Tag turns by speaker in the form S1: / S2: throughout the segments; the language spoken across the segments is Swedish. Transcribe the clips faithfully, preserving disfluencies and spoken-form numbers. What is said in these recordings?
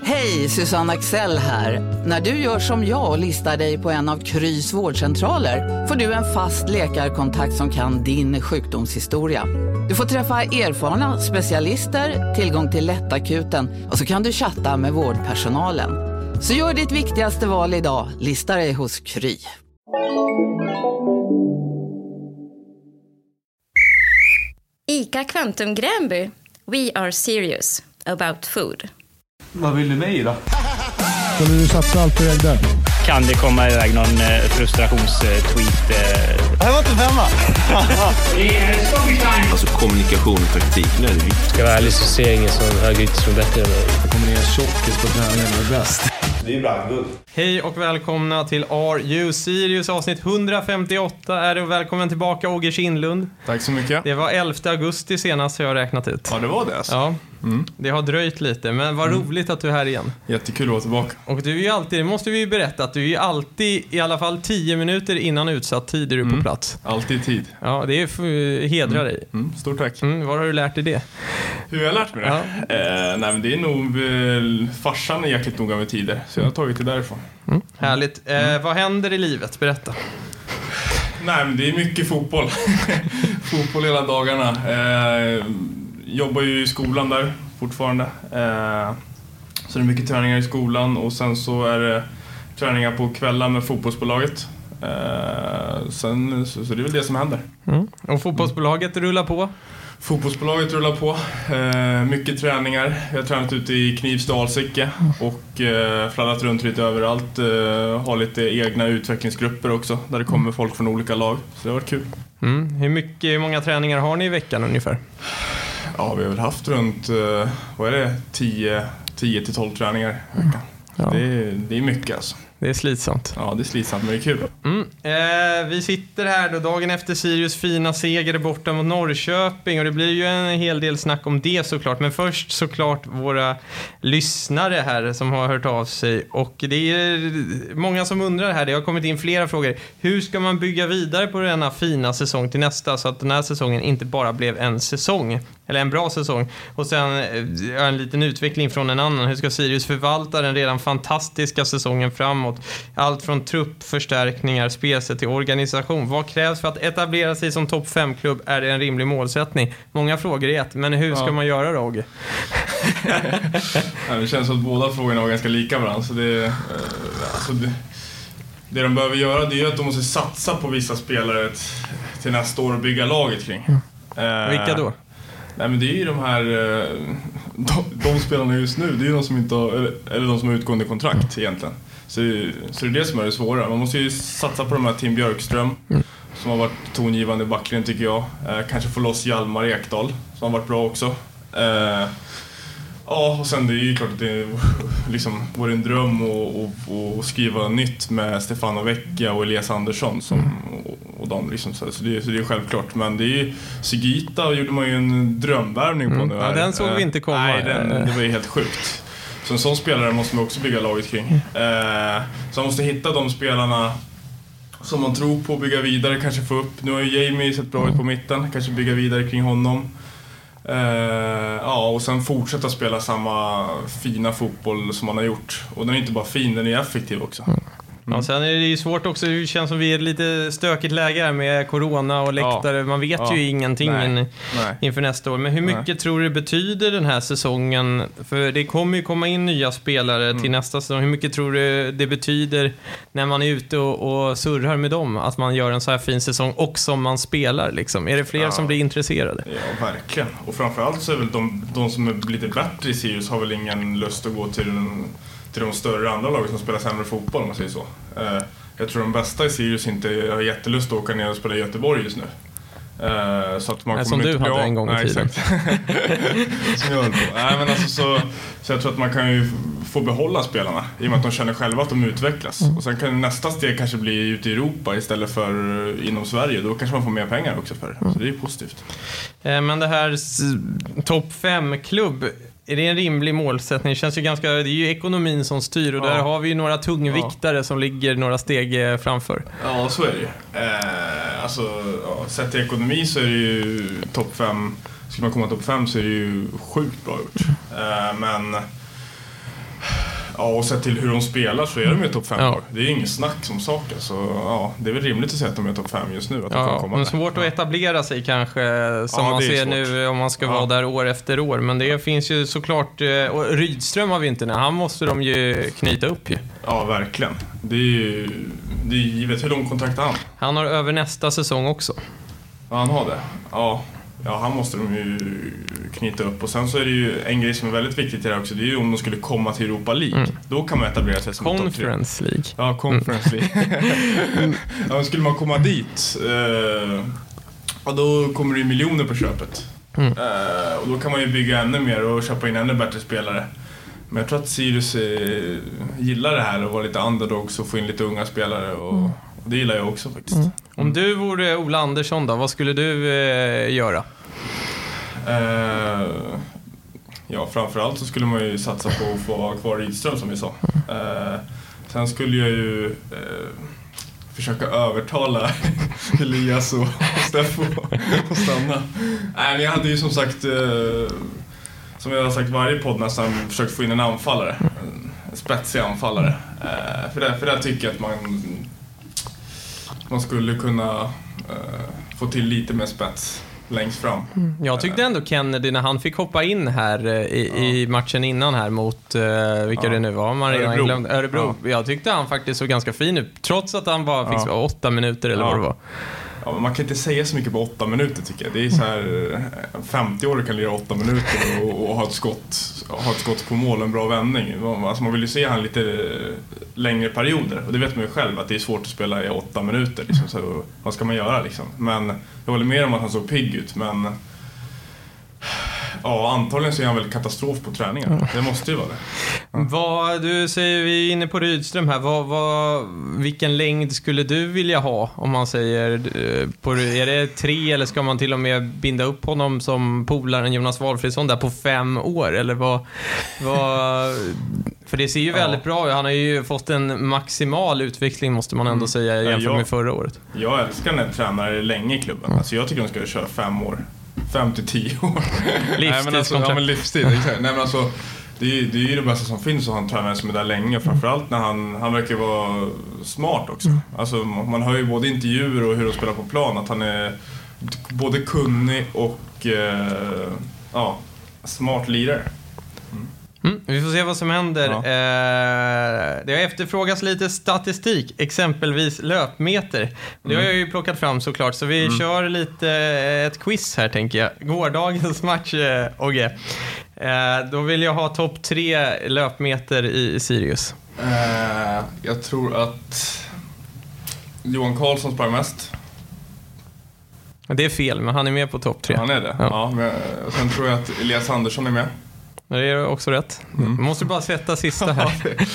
S1: Hej, Susanne Axel här. När du gör som jag och listar dig på en av Krys vårdcentraler får du en fast läkarkontakt som kan din sjukdomshistoria. Du får träffa erfarna specialister, tillgång till lättakuten och så kan du chatta med vårdpersonalen. Så gör ditt viktigaste val idag, lista dig hos Kry.
S2: ICA Kvantum Gränby. We are serious about food.
S3: Vad vill du med i då?
S4: Skulle du satsa allt på ägg där?
S5: Kan det komma iväg någon eh, frustrationstweet? Eh...
S3: Det här var inte femma.
S6: Alltså kommunikation och taktik, nu är det viktigt.
S7: Ska vara ärlig så ser jag ingen som högerytter som är bättre än mig.
S4: Jag kommer ner tjockis på träningen är bäst.
S6: Det är ju bra guld.
S8: Hej och välkomna till Are You Serious avsnitt hundrafemtioåtta är det, och välkommen tillbaka Åge Kindlund.
S3: Tack så mycket.
S8: Det var elfte augusti senast jag har räknat ut.
S3: Ja, det var det alltså.
S8: Ja,
S3: mm.
S8: det har dröjt lite, men vad mm. roligt att du är här igen.
S3: Jättekul att vara tillbaka.
S8: Och du är ju alltid, det måste vi ju berätta, att du är ju alltid i alla fall tio minuter innan utsatt tid är du
S3: mm.
S8: på plats.
S3: Alltid tid.
S8: Ja, det är för hedra
S3: mm.
S8: dig.
S3: Mm. Stort tack.
S8: Mm, vad har du lärt dig det?
S3: Hur har jag lärt mig det? Ja. Eh, nej, men det är nog eh, farsan är jäkligt noga med tider, så jag har tagit det därifrån.
S8: Mm. Härligt. Eh, mm. Vad händer i livet? Berätta.
S3: Nej, men det är mycket fotboll. Fotboll hela dagarna. Eh, jobbar ju i skolan där fortfarande. Eh, så det är mycket träningar i skolan och sen så är det träningar på kvällar med fotbollsbolaget. Eh, sen, så, så det är väl det som händer.
S8: Mm. Och fotbollsbolaget rullar på?
S3: Fotbollsbolaget rullar på. Eh, mycket träningar. Jag har tränat ute i Knivsdalsicke och eh, fladdat runt lite överallt. Eh, har lite egna utvecklingsgrupper också där det kommer folk från olika lag. Så det har varit kul.
S8: Mm. Hur mycket, hur många träningar har ni i veckan ungefär?
S3: Ja, vi har väl haft runt eh, vad är det? tio till tolv träningar i veckan.
S8: Ja.
S3: Det, är, det är mycket alltså.
S8: Det är slitsamt.
S3: Ja, det är slitsamt, men det är kul.
S8: Mm. Eh, vi sitter här då dagen efter Sirius fina seger borta mot Norrköping, och det blir ju en hel del snack om det såklart. Men först såklart våra lyssnare här som har hört av sig. Och det är många som undrar här, det har kommit in flera frågor. Hur ska man bygga vidare på denna fina säsong till nästa, så att den här säsongen inte bara blev en säsong, eller en bra säsong, och sen en liten utveckling från en annan? Hur ska Sirius förvalta den redan fantastiska säsongen framåt? Allt från truppförstärkningar, spelsätt till organisation. Vad krävs för att etablera sig som topp fem-klubb? Är det en rimlig målsättning? Många frågor i ett, men hur ska ja. man göra då, Åge? Ja,
S3: det känns som att båda frågorna är ganska lika varandra. Så det, eh, alltså det, det de behöver göra, det är att de måste satsa på vissa spelare till nästa år och bygga laget kring.
S8: Mm. Eh, Vilka då?
S3: Nej, men det är ju de här de, de spelarna just nu, det är ju de som inte har, eller, eller de som har utgående kontrakt egentligen. Så, så det är det som är det svåra. Man måste ju satsa på de här Tim Björkström mm. som har varit tongivande i backlinjen tycker jag. Eh, kanske få loss Hjalmar Ekdal som har varit bra också. Eh, ja, och sen det är ju klart att det liksom vore en dröm att skriva nytt med Stefano Vecchia och Elias Andersson som, mm. och, och de liksom, så, så, det, så det är självklart. Men det är ju Sigita, gjorde man ju en drömvärvning på mm. nu.
S8: Ja, den såg vi inte komma.
S3: Nej, den, det var ju helt sjukt. Så en sån spelare måste man också bygga laget kring. Eh, så man måste hitta de spelarna som man tror på att bygga vidare, kanske få upp. Nu har ju Jamie sett bra ut på mitten, kanske bygga vidare kring honom. Eh, ja, och sen fortsätta spela samma fina fotboll som man har gjort. Och den är inte bara fin, den är effektiv också.
S8: Mm. Ja, sen är det ju svårt också, det känns som vi är lite stökigt läge här med corona och läktare. Ja. Man vet ja. ju ingenting Nej. In, Nej. inför nästa år. Men hur mycket Nej. tror du det betyder den här säsongen? För det kommer ju komma in nya spelare mm. till nästa säsong. Hur mycket tror du det betyder när man är ute och, och surrar med dem? Att man gör en så här fin säsong och som man spelar liksom. Är det fler ja. som blir intresserade?
S3: Ja, verkligen. Och framförallt så är väl de, de som är lite bättre i Sirius har väl ingen lust att gå till en till de större andra lagen som spelar sämre fotboll, om man säger så. Eh, jag tror de bästa i Sirius inte har jättelust att åka ner och spela i Göteborg just nu. Eh, så att man
S8: Nej, som du hade en gång i
S3: Nej,
S8: tiden.
S3: som jag höll på. Nej, men alltså så, så jag tror att man kan ju få behålla spelarna i och med att de känner själva att de utvecklas. Mm. Och sen kan nästa steg kanske bli ute i Europa istället för inom Sverige. Då kanske man får mer pengar också för det. Mm. Så det är ju positivt.
S8: Eh, men det här topp fem-klubb, är det en rimlig målsättning? Det känns ju ganska, det är ju ekonomin som styr och ja. där har vi ju några tungviktare ja. som ligger några steg framför.
S3: Ja, så är det ju. Eh, alltså, ja, sett till ekonomi så är det ju topp fem. Ska man komma topp fem så är det ju sjukt bra gjort. Eh, men Ja, och sett till hur de spelar så är de ju topp fem.
S8: Ja.
S3: Det är ju inget snack som saker. Så ja, det är väl rimligt att säga att de är topp fem just nu. Att de
S8: Ja,
S3: kan komma
S8: men
S3: där.
S8: svårt att etablera sig kanske som
S3: Ja,
S8: man
S3: det är
S8: ser
S3: svårt.
S8: nu om man ska
S3: Ja.
S8: vara där år efter år. Men det finns ju såklart, eh, och Rydström har vi inte, han måste de ju knyta upp ju.
S3: Ja, verkligen. Det är ju det är givet. Hur lång kontrakt har han?
S8: Han har över nästa säsong också.
S3: Ja, han har det. Ja. Ja, han måste de ju knyta upp. Och sen så är det ju en grej som är väldigt viktigt i det här också. Det är ju om de skulle komma till Europa League.
S8: Mm.
S3: Då kan man etablera sig som
S8: Conference League.
S3: Ja, Conference League. Ja, skulle man komma dit, eh, ja, då kommer det ju miljoner på köpet.
S8: Mm.
S3: Eh, och då kan man ju bygga ännu mer och köpa in ännu bättre spelare. Men jag tror att Sirius eh, gillar det här och vara lite underdogs och få in lite unga spelare. Och,
S8: Mm.
S3: och det gillar jag också faktiskt.
S8: Mm. Om du vore Ola Andersson då, vad skulle du eh, göra?
S3: Eh, ja, framförallt så skulle man ju satsa på att få ha kvar Rydström som vi sa. Eh, sen skulle jag ju eh, försöka övertala Elias och Steffo att stanna. Nej, men jag hade ju som sagt, eh, som jag har sagt varje podd nästan, försökt få in en anfallare. En spetsig anfallare. Eh, för, det, för det tycker jag att man, man skulle kunna eh, få till lite mer spets längst fram.
S8: Jag tyckte ändå Kennedy när han fick hoppa in här i, ja. i matchen innan här mot uh, vilka ja. det nu var, man redan
S3: Örebro.
S8: glömde Örebro. Ja. Jag tyckte han faktiskt såg ganska fin ut trots att han bara fick ja. åtta minuter eller ja. vad det var.
S3: Ja, men man kan inte säga så mycket på åtta minuter tycker jag. Det är så här femtio år kan lira åtta minuter och, och ha ett skott ha ett skott på mål, en bra vändning. Alltså man vill ju se han lite längre perioder och det vet man ju själv att det är svårt att spela i åtta minuter liksom. Så vad ska man göra liksom? Men jag håller med om att han såg pigg ut, men ja, antagligen så är han väl katastrof på träningen. Det måste ju vara det. Ja.
S8: Vad, du säger vi är inne på Rydström här. Vad, vad, vilken längd skulle du vilja ha om man säger på, är det tre eller ska man till och med binda upp honom som polaren Jonas Walfridsson där på fem år eller vad, vad för det ser ju väldigt ja. bra. Han har ju fått en maximal utveckling måste man ändå mm. säga jämfört ja, jag, med förra året.
S3: Jag älskar när tränare länge i klubben. Alltså jag tycker de ska köra fem år. Fem till tio år.
S8: Livstidskontrakt.
S3: Alltså, ja, men livstid, exakt. Nej, men alltså, det, är, det är ju det bästa som finns att ha en tränare som är där länge. Framförallt när han, han verkar vara smart också. Mm. Alltså, man hör ju både intervjuer och hur de spelar på plan att han är både kunnig och eh, ja, smart lirare. Mm.
S8: Mm, vi får se vad som händer.
S3: Ja.
S8: Eh, det har efterfrågats lite statistik, exempelvis löpmeter. Det har jag ju plockat fram såklart, så vi mm. kör lite ett quiz här tänker jag. Gårdagens match, eh, Ogge. Eh, då vill jag ha topp tre löpmeter i Sirius.
S3: Eh, jag tror att Johan Karlsson sparar mest.
S8: Det är fel, men han är med på topp tre.
S3: Ja, han är det.
S8: Ja.
S3: Ja, men, sen tror jag att Elias Andersson är med.
S8: Det är också rätt. Mm. Man måste bara sätta sista här.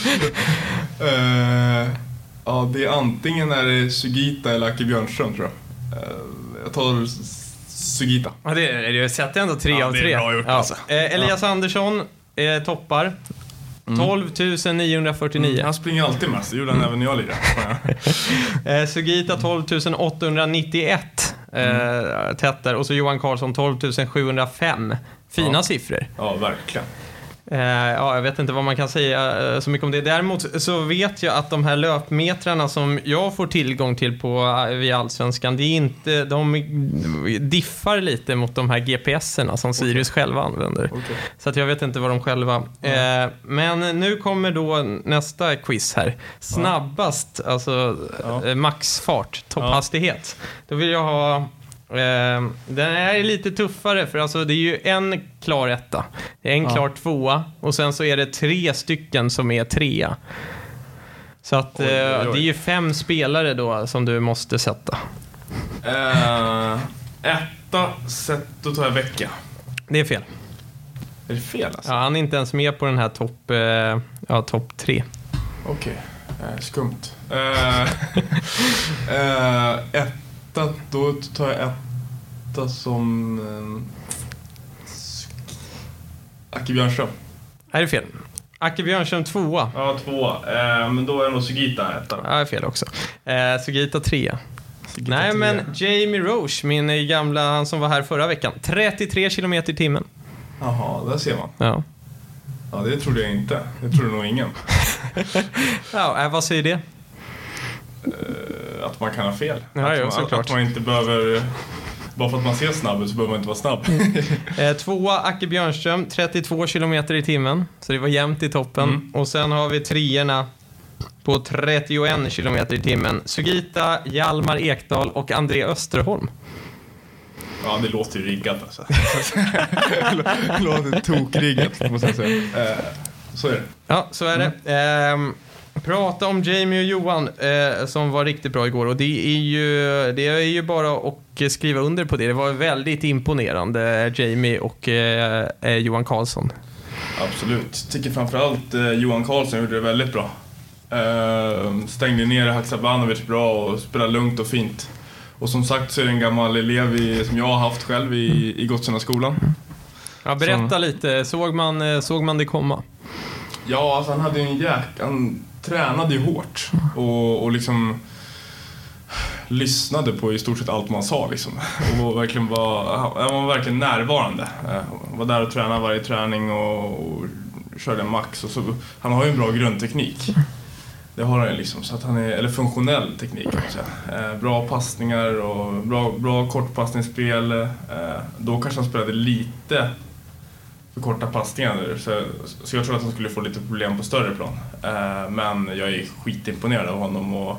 S3: uh, ja, det är antingen är det Sugita eller Aki Björnström tror jag. Uh, jag tar Sugita.
S8: Ja, det är det. Jag sätter ändå tre
S3: ja,
S8: av tre.
S3: Det är bra gjort
S8: ja.
S3: alltså.
S8: uh, Elias ja. Andersson eh, toppar. tolv tusen niohundrafyrtionio. Mm,
S3: han springer alltid mest, det gjorde han mm. även när jag lirade.
S8: eh, Sugita tolv tusen åttahundranittioett mm. eh, tätt där. Och så Johan Karlsson tolv tusen sjuhundrafem. Fina
S3: ja.
S8: siffror.
S3: Ja, verkligen.
S8: Eh, ja, jag vet inte vad man kan säga eh, så mycket om det. Däremot så vet jag att de här löpmetrarna som jag får tillgång till på uh, via Allsvenskan, det är inte, de diffar lite mot de här G P S-erna som Sirius okay. själva använder. Okay. Så att jag vet inte vad de själva... Mm. Eh, men nu kommer då nästa quiz här. Snabbast, ja. alltså ja. eh, maxfart, topphastighet. Ja. Då vill jag ha... Uh, den är lite tuffare för alltså det är ju en klar etta, det är en ja. klar tvåa och sen så är det tre stycken som är trea. Så att oj, oj, oj. Uh, det är ju fem spelare då som du måste sätta.
S3: Uh, etta, sätt, då tar jag Vecchia.
S8: Det är fel.
S3: Är det fel alltså?
S8: Ja, han är inte ens med på den här topp uh, ja, topp tre.
S3: Okej, okay. uh, skumt. Uh, uh, ett Då tar jag etta som eh, Aki Björnström.
S8: Är det fel? Aki Björnström tvåa.
S3: Ja, tvåa. Eh, men då är det nog Sugita etta.
S8: Ja, det är fel också. Eh, Sugita trea. Sugita Nej, trea. Men Jamie Roche, min gamla, han som var här förra veckan. trettiotre kilometer i timmen.
S3: Jaha, där ser man.
S8: Ja.
S3: Ja, det trodde jag inte. Det trodde nog ingen.
S8: Ja, vad säger det?
S3: Uh, att man kan ha fel.
S8: Ja,
S3: att,
S8: ja,
S3: man,
S8: såklart.
S3: att man inte behöver... Bara för att man ser snabb ut så behöver man inte vara snabb.
S8: eh, tvåa Acke Björnström, trettiotvå kilometer i timmen. Så det var jämnt i toppen. Mm. Och sen har vi treorna på trettioen kilometer i timmen. Sugita, Hjalmar Ekdal och André Österholm.
S3: Ja, det låter ju riggat alltså. Det låter tokriggat, måste jag säga. Eh, så är det.
S8: Ja, så är mm. det. Eh, prata om Jamie och Johan eh, som var riktigt bra igår. Och det är ju, det är ju bara att skriva under på det. Det var väldigt imponerande, Jamie och eh, Johan Karlsson.
S3: Absolut. Tycker framförallt eh, Johan Karlsson gjorde det väldigt bra. Eh, stängde ner Haksabanovic bra och spelade lugnt och fint. Och som sagt så är det en gammal elev i, som jag har haft själv i, i Gottsunda-skolan.
S8: Ja, berätta som, lite. Såg man, såg man det komma?
S3: Ja, alltså han hade en jäk... Han tränade ju hårt. Och, och liksom lyssnade på i stort sett allt man sa liksom. Och verkligen var, han var verkligen närvarande. Var där och tränade varje träning och, och körde max. Och så, han har ju en bra grundteknik. Det har han liksom, så att han är, eller funktionell teknik kan man säga. Eh, bra passningar och bra, bra kortpassningsspel. Eh, då kanske han spelade lite för korta passningar. Så, så jag tror att han skulle få lite problem på större plan. Eh, men jag är skitimponerad av honom och,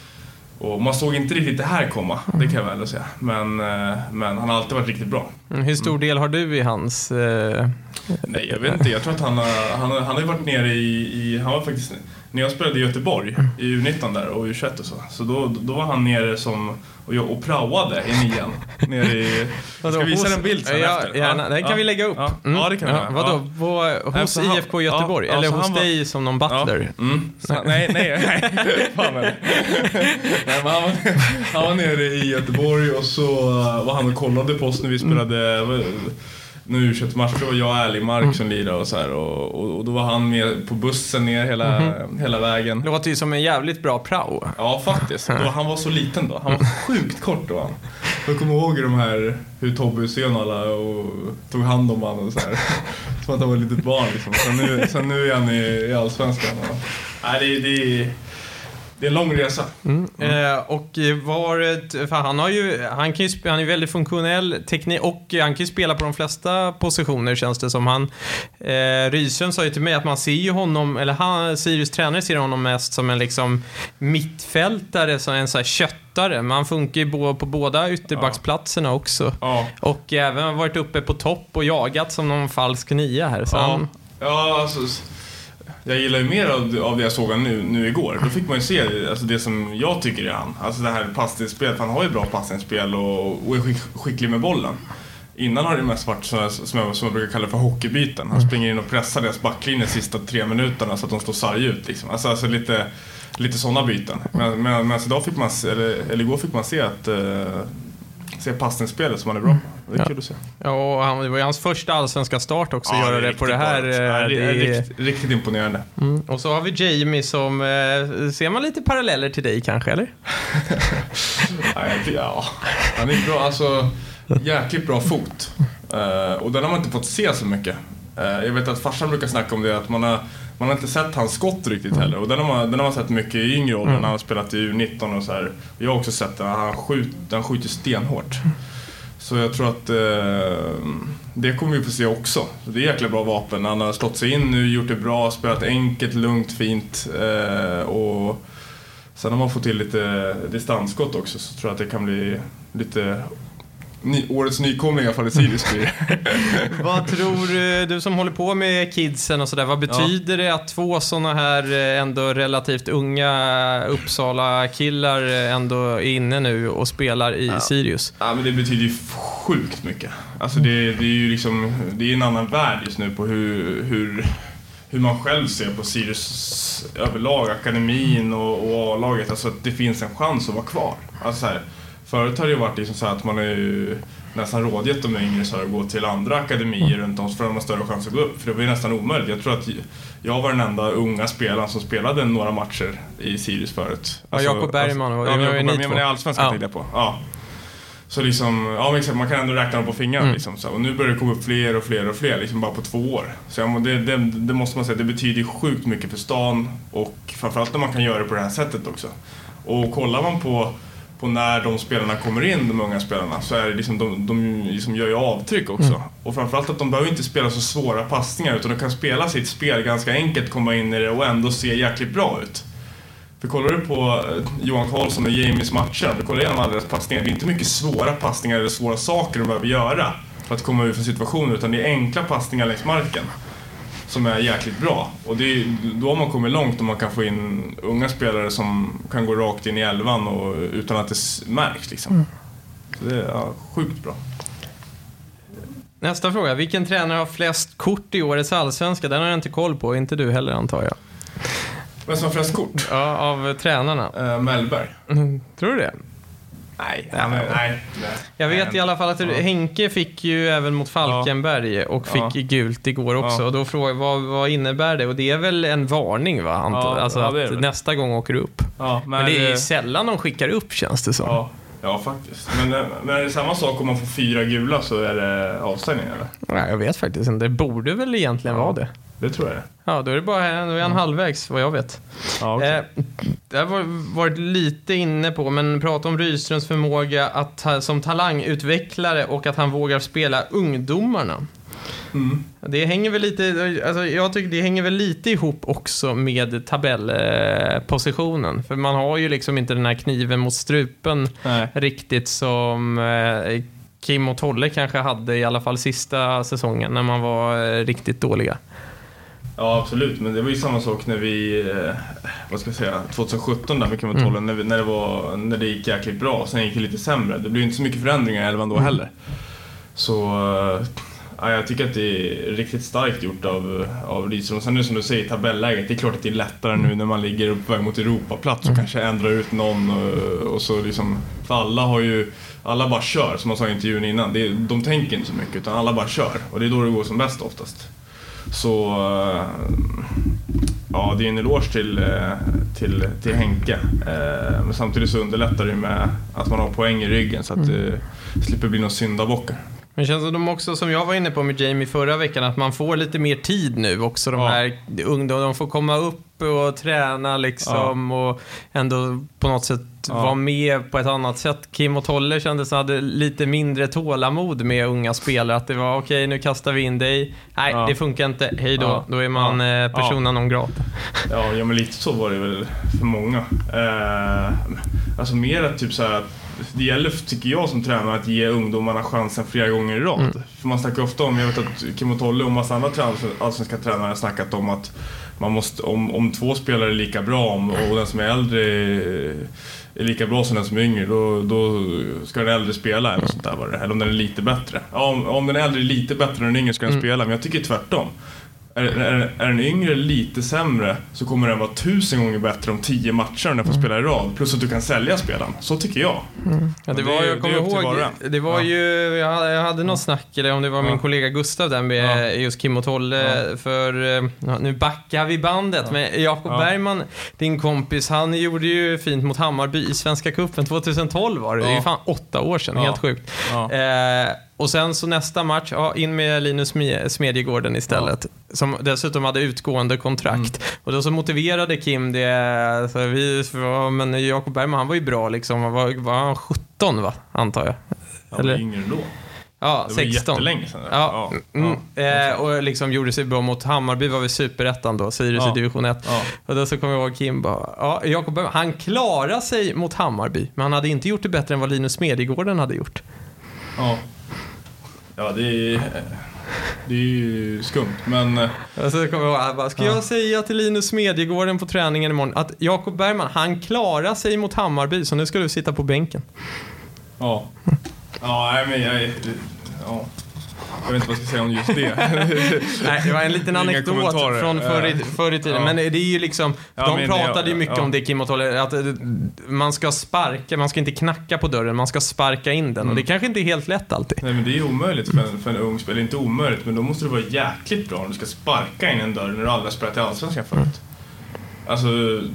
S3: och man såg inte riktigt det här komma, det kan jag väl säga. Men, eh, men han har alltid varit riktigt bra.
S8: Hur stor del har du i hans... Eh...
S3: Nej, jag vet inte. Jag tror att han har, han har, han har varit nere i... i han var faktiskt... När jag spelade i Göteborg i U nitton där och U tjugoett och så. Så då, då var han nere som och, jag, och praoade i nian. Nere i... Jag ska visa en bild sen
S8: ja,
S3: efter.
S8: Gärna. Den kan ja. vi lägga upp.
S3: Ja,
S8: mm.
S3: ja det kan vi.
S8: Ja, vadå? På, hos I F K Göteborg?
S3: Ja,
S8: eller hos
S3: var,
S8: dig som någon butler?
S3: Ja, mm. så, nej, nej. nej. Fan, nej men han, var, han var nere i Göteborg och så var han och kollade på oss när vi spelade... Mm. Nu kört match, då var jag ärlig Mark mm. som lirade och så här och, och, och då var han med på bussen ner hela, mm. hela vägen.
S8: Det låter ju som en jävligt bra prao.
S3: Ja, faktiskt. Då, han var så liten då. Han var sjukt kort då. Han. Jag kommer ihåg de här hur Tobbe Hysén alla och tog hand om han och så här. Som att han var ett litet barn liksom. Sen nu, sen nu är han i, i Allsvenskan. Och, nej, det, det Det är en lång resa.
S8: Mm. Mm. Eh, och var, för han har ju han kan ju han är väldigt funktionell teknik och han kan ju spela på de flesta positioner känns det som. Han eh, Rysön sa ju till mig att man ser ju honom eller han Sirius tränare ser honom mest som en liksom mittfältare, som en så här köttare. Man funkar ju på, på båda ytterbacksplatserna också. Ja. Och även varit uppe på topp och jagat som någon falsk nia här så
S3: ja.
S8: Han...
S3: ja, alltså jag gillar ju mer av, av det jag såg nu, nu igår. Då fick man ju se alltså det som jag tycker är han. Alltså det här passningsspelet. Han har ju bra passningsspel och, och är skick, skicklig med bollen. Innan har det mest varit så, som, jag, som jag brukar kalla för hockeybyten. Han springer in och pressar deras backlinje de sista tre minuterna så att de står sarg ut. Liksom. Alltså, alltså lite, lite sådana byten. Men, men, men idag fick man, eller, eller igår fick man se att... Uh, se passningsspelet som han är bra på. Det är
S8: ja.
S3: kul att se.
S8: Ja, och han, det var ju hans första allsvenska start också att ja, göra det, det på det här.
S3: Ja, det är riktigt, riktigt imponerande.
S8: Mm. Och så har vi Jamie som, eh, ser man lite paralleller till dig kanske, eller?
S3: Ja, han är bra, alltså jäkligt bra fot. Uh, och den har man inte fått se så mycket. Uh, jag vet att farsan brukar snacka om det, att man har Man har inte sett hans skott riktigt heller. Och den har man, den har man sett mycket i yngre åldern. Mm. Han har spelat i U nitton och så här. Jag har också sett den. Han, skjut, han skjuter stenhårt. Så jag tror att eh, det kommer vi få se också. Så det är jäkla bra vapen. Han har slått sig in nu, gjort det bra, spelat enkelt, lugnt, fint. Eh, och sen har man fått till lite distansskott också. Så tror jag att det kan bli lite... Ny, årets nykomling i alla fall i Sirius blir.
S8: Vad tror du som håller på med kidsen och sådär, vad betyder ja. det att två sådana här ändå relativt unga Uppsala killar ändå är inne nu och spelar i
S3: ja.
S8: Sirius?
S3: Ja, men det betyder ju sjukt mycket. Alltså det, det är ju liksom, det är en annan värld just nu på hur, hur, hur man själv ser på Sirius överlag, akademin och, och A-laget. Alltså att det finns en chans att vara kvar. Alltså så här, förut har det varit liksom så att man är ju nästan rådgett de yngre så att gå till andra akademier runt om för att de har större chans att gå upp. För det blir nästan omöjligt. Jag tror att jag var den enda unga spelaren som spelade några matcher i Sirius förut.
S8: Alltså, ja, Jakob Bergman.
S3: Alltså, ja, Jakob Bergman, men det är allsvenskan ja. tänkte jag på. Ja. Så liksom, ja men exakt, man kan ändå räkna dem på fingrarna
S8: Mm.
S3: liksom, så. Och nu börjar det komma upp fler och fler och fler liksom bara på två år. Så ja, det, det, det måste man säga, det betyder sjukt mycket för stan. Och framförallt när man kan göra det på det här sättet också. Och kollar man på, på när de spelarna kommer in, de unga spelarna, så är det liksom, de, de liksom gör ju avtryck också. Mm. Och framförallt att de behöver inte spela så svåra passningar, utan de kan spela sitt spel ganska enkelt, komma in i det och ändå se jäkligt bra ut. För kollar du på Johan Karlsson och Jamies matcher, du kollar igenom alla deras passningar, det är inte mycket svåra passningar eller svåra saker de behöver göra för att komma ut från situationer, utan det är enkla passningar längs marken som är jäkligt bra. Och det är, då har man kommit långt om man kan få in unga spelare som kan gå rakt in i elvan och, utan att det märks liksom. Mm. Så det är ja, sjukt bra.
S8: Nästa fråga, vilken tränare har flest kort i årets allsvenska? Den har jag inte koll på, inte du heller antar jag.
S3: Vem som har flest kort?
S8: Ja, av tränarna.
S3: Uh, Mellberg.
S8: Mm, tror du det?
S3: Nej,
S8: ja,
S3: nej, nej.
S8: Jag vet i alla fall att ja. Henke fick ju även mot Falkenberg ja. och fick ja. gult igår också. Ja. Och då frågar jag, vad, vad innebär det? Och det är väl en varning, va? Ja, alltså ja, att nästa gång åker du upp. Ja, men, men det är det... sällan de skickar upp, känns det som.
S3: Ja, ja faktiskt. Men, men är det samma sak om man får fyra gula så är det avstängning, eller?
S8: Nej, jag vet faktiskt inte. Det borde väl egentligen ja. vara det.
S3: Det tror jag.
S8: Ja, då är det bara då är han ja. halvvägs, vad jag vet. Ja, okay. eh, det har varit lite inne på, men prata om Rydströms förmåga att, som talangutvecklare och att han vågar spela ungdomarna. Mm. Det hänger väl lite, alltså jag tycker det hänger väl lite ihop också med tabellpositionen. För man har ju liksom inte den här kniven mot strupen Nej. riktigt som eh, Kim och Tolle kanske hade i alla fall sista säsongen när man var eh, riktigt dåliga.
S3: Ja, absolut, men det var ju samma sak när vi eh, vad ska jag säga, tjugohundrasjutton där med Kim och Tolle, mm. när, vi, när, det var, när det gick jäkligt bra, sen gick det lite sämre. Det blev inte så mycket förändringar i elvan då mm. heller. Så ja, jag tycker att det är riktigt starkt gjort av, av Rydström. Sen nu som du säger, tabelläget, det är klart att det är lättare nu när man ligger på väg mot Europaplats och mm. kanske ändrar ut någon och, och så liksom, för alla har ju alla bara kör, som man sa i intervjun innan. Det är, de tänker inte så mycket, utan alla bara kör. Och det är då det går som bäst oftast. Så ja, det är en eloge till, till, till Henke. Men samtidigt så underlättar det med att man har poäng i ryggen så att det slipper bli någon syndabockar.
S8: Men det känns som de också, som jag var inne på med Jamie förra veckan, att man får lite mer tid nu också. De ja. här ungdomarna, de får komma upp och träna liksom ja. och ändå på något sätt ja. vara med på ett annat sätt. Kim och Tolle kändes att hade lite mindre tålamod med unga spelare. Att det var okej, okay, nu kastar vi in dig. Nej, ja. det funkar inte. Hej då. Ja. Då är man ja. persona non grata.
S3: Ja, ja, men lite så var det väl för många. Eh, alltså mer att typ så här att det gäller, tycker jag som tränare, att ge ungdomarna chansen flera gånger i rad. Mm. För man snackar ofta om, jag vet att Kim och Tolle och massa andra allsvenska tränare har snackat om att man måste, om, om två spelare är lika bra om, och den som är äldre är lika bra som den som är yngre, då, då ska den äldre spela eller sånt där, var det. Eller om den är lite bättre. Ja, om, om den äldre är lite bättre än den yngre ska den mm. spela, men jag tycker tvärtom. Är, är, är den yngre lite sämre så kommer den vara tusen gånger bättre om tio matcher när den får mm. spela i rad. Plus att du kan sälja spelaren. Så tycker jag.
S8: Mm. Ja, det, det var, jag kommer ihåg, det var ja. ju, jag hade, jag hade någon snack, eller om det var min ja. kollega Gustav där med ja. just Kim och Tolle. Ja. För ja, nu backar vi bandet. Ja. Men Jakob ja. Bergman, din kompis, han gjorde ju fint mot Hammarby i Svenska cupen tjugohundratolv var det. Ja. Det är ju fan åtta år sedan, ja. helt sjukt. Ja. Eh, Och sen så nästa match, ja, in med Linus Smedjegården istället. Ja. Som dessutom hade utgående kontrakt. Mm. Och då så motiverade Kim det. Så vi, ja, men Jakob Bergman, han var ju bra liksom. Han var, var han sjutton, va? Antar jag.
S3: Han var yngre då.
S8: Ja,
S3: det
S8: sexton.
S3: Var jättelänge sedan.
S8: Ja, ja. Mm. ja. Eh, och liksom gjorde sig bra mot Hammarby, var vi superettan då, Sirius ja. i division ett. Ja. Och då så kommer jag ihåg Kim bara, ja, Jakob Bergman, han klarade sig mot Hammarby, men han hade inte gjort det bättre än vad Linus Smedjegården hade gjort.
S3: Ja. Ja, det är, det är ju skumt, men...
S8: Alltså, kommer jag bara, ska ja. jag säga till Linus Smedjegården på träningen imorgon att Jakob Bergman, han klarar sig mot Hammarby, så nu ska du sitta på bänken.
S3: Ja. Ja, nej, men jag... Ja. Jag vet inte vad jag ska säga om just det.
S8: Nej, det var en liten anekdot från förr i, förr i tiden. Ja. Men det är ju liksom, ja, de pratade det, ju mycket ja. om det, Kim och Tolle, att man ska sparka, man ska inte knacka på dörren, man ska sparka in den. Mm. Och det kanske inte är helt lätt alltid.
S3: Nej, men det är omöjligt för en, för en ung spelare. Inte omöjligt, men då måste det vara jäkligt bra om du ska sparka in en dörr när du aldrig spelat i allsvenskan förut. Alltså,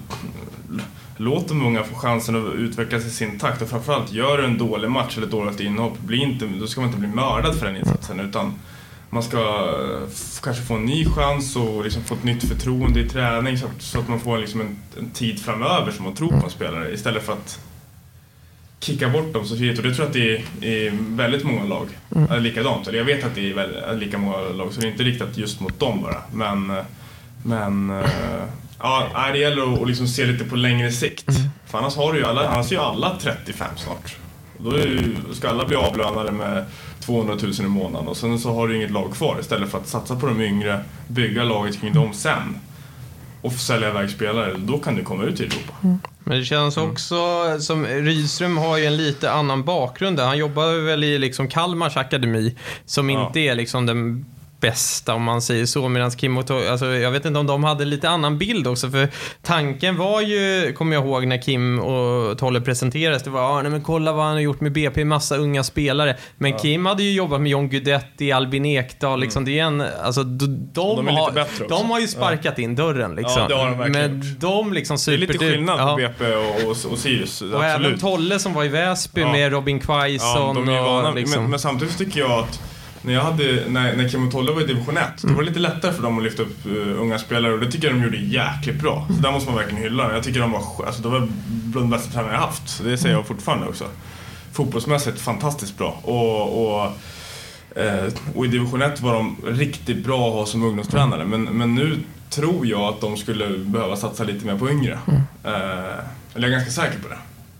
S3: låt de unga få chansen att utvecklas i sin takt och framförallt gör en dålig match eller ett dåligt inhopp, bli inte, då ska man inte bli mördad för den insatsen, utan man ska f- kanske få en ny chans och liksom få ett nytt förtroende i träning så att, så att man får liksom en, en tid framöver som man tror på en spelare istället för att kicka bort dem så tidigt. Och det tror jag att det är, är väldigt många lag mm. är likadant. Eller jag vet att det är, väldigt, är lika många lag, så det är inte riktat just mot dem bara. Men, men ja, det gäller att, att liksom se lite på längre sikt. Mm. För annars har du ju alla, annars är ju alla trettiofem snart. Då är ju, ska alla bli avlönade med tvåhundratusen i månaden och sen så har du inget lag kvar istället för att satsa på de yngre, bygga laget kring dem sen och sälja iväg spelare. Då kan du komma ut i Europa.
S8: Mm. Men det känns också mm. som Rydström har ju en lite annan bakgrund där. Han jobbar väl i liksom Kalmars akademi som ja. inte är liksom den bästa om man säger så, medan Kim och Tolle, alltså jag vet inte om de hade lite annan bild också, för tanken var ju, kommer jag ihåg när Kim och Tolle presenterades, det var ah, nej, men kolla vad han har gjort med B P, massa unga spelare, men ja. Kim hade ju jobbat med John Guidetti, Albin Ekdal liksom, mm. det är en, alltså de, de, de, har, de har ju sparkat ja. in dörren liksom, ja, det har de verkligen men gjort. De liksom super, det är lite skillnad ja. på B P och, och, och Sirius, och absolut. Även Tolle som var i Väsby ja. med Robin Quaison ja, de är vana, och liksom. men, men samtidigt tycker jag att När, jag hade, när, när Kim och Tolle var i division ett, mm. då var det lite lättare för dem att lyfta upp uh, unga spelare, och det tycker jag de gjorde jäkligt bra. Så där måste man verkligen hylla. Jag tycker de var, alltså, de var bland de bästa tränare jag haft. Så det säger jag fortfarande också. Fotbollsmässigt fantastiskt bra. Och, och, eh, och i division ett var de riktigt bra att ha som ungdomstränare. Men, men nu tror jag att de skulle behöva satsa lite mer på yngre. Eh, eller jag är ganska säker på det.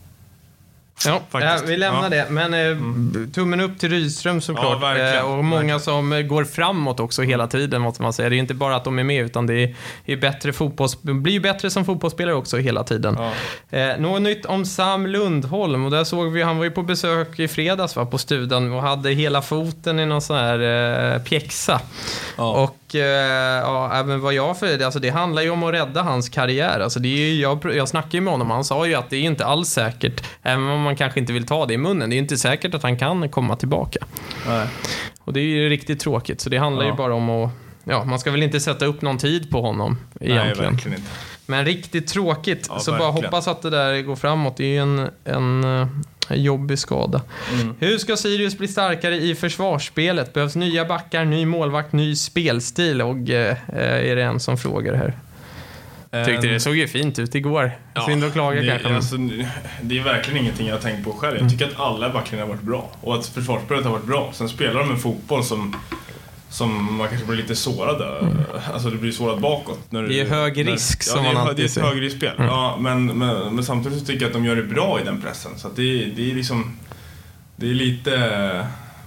S8: Ja, ja, vi lämnar ja. det. Men eh, mm. tummen upp till Rydström såklart. Ja, eh, och många verkligen. som går framåt också hela tiden, måste man säga. Det är inte bara att de är med, utan det är, är bättre fotbolls, blir ju bättre som fotbollsspelare också hela tiden. Ja. Eh, något nytt om Sam Lundholm. Och där såg vi, han var ju på besök i fredags va, på studion och hade hela foten i någon sån här eh, pjäxa. Ja. Och eh, ja, även vad jag för det, alltså det handlar ju om att rädda hans karriär. Alltså det är ju, jag, jag snackade ju med honom, han sa ju att det är inte alls säkert, även om man kanske inte vill ta det i munnen, det är inte säkert att han kan komma tillbaka. Nej. Och det är ju riktigt tråkigt, så det handlar ja. ju bara om att, ja, man ska väl inte sätta upp någon tid på honom egentligen. Nej, verkligen inte. Men riktigt tråkigt, ja, så verkligen. Bara hoppas att det där går framåt. Det är ju en, en, en jobbig skada. Mm. Hur ska Sirius bli starkare i försvarsspelet? Behövs nya backar, ny målvakt, ny spelstil? Och eh, är det en som frågar här? Jag tyckte det såg ju fint ut igår. Ja, synd att klaga
S3: det,
S8: kanske.
S3: Alltså, det är verkligen ingenting jag har tänkt på själv. Jag tycker att alla backarna har varit bra. Och att försvarsspelet har varit bra. Sen spelar de en fotboll som, som man kanske blir lite sårad. Mm. Alltså det blir sårad bakåt. När
S8: det är
S3: du,
S8: hög
S3: när,
S8: risk
S3: ja,
S8: som man
S3: är,
S8: alltid
S3: säger. Det är ett högriskspel. Mm. Ja, men, men, men samtidigt så tycker jag att de gör det bra i den pressen. Så att det, det är liksom... Det är lite...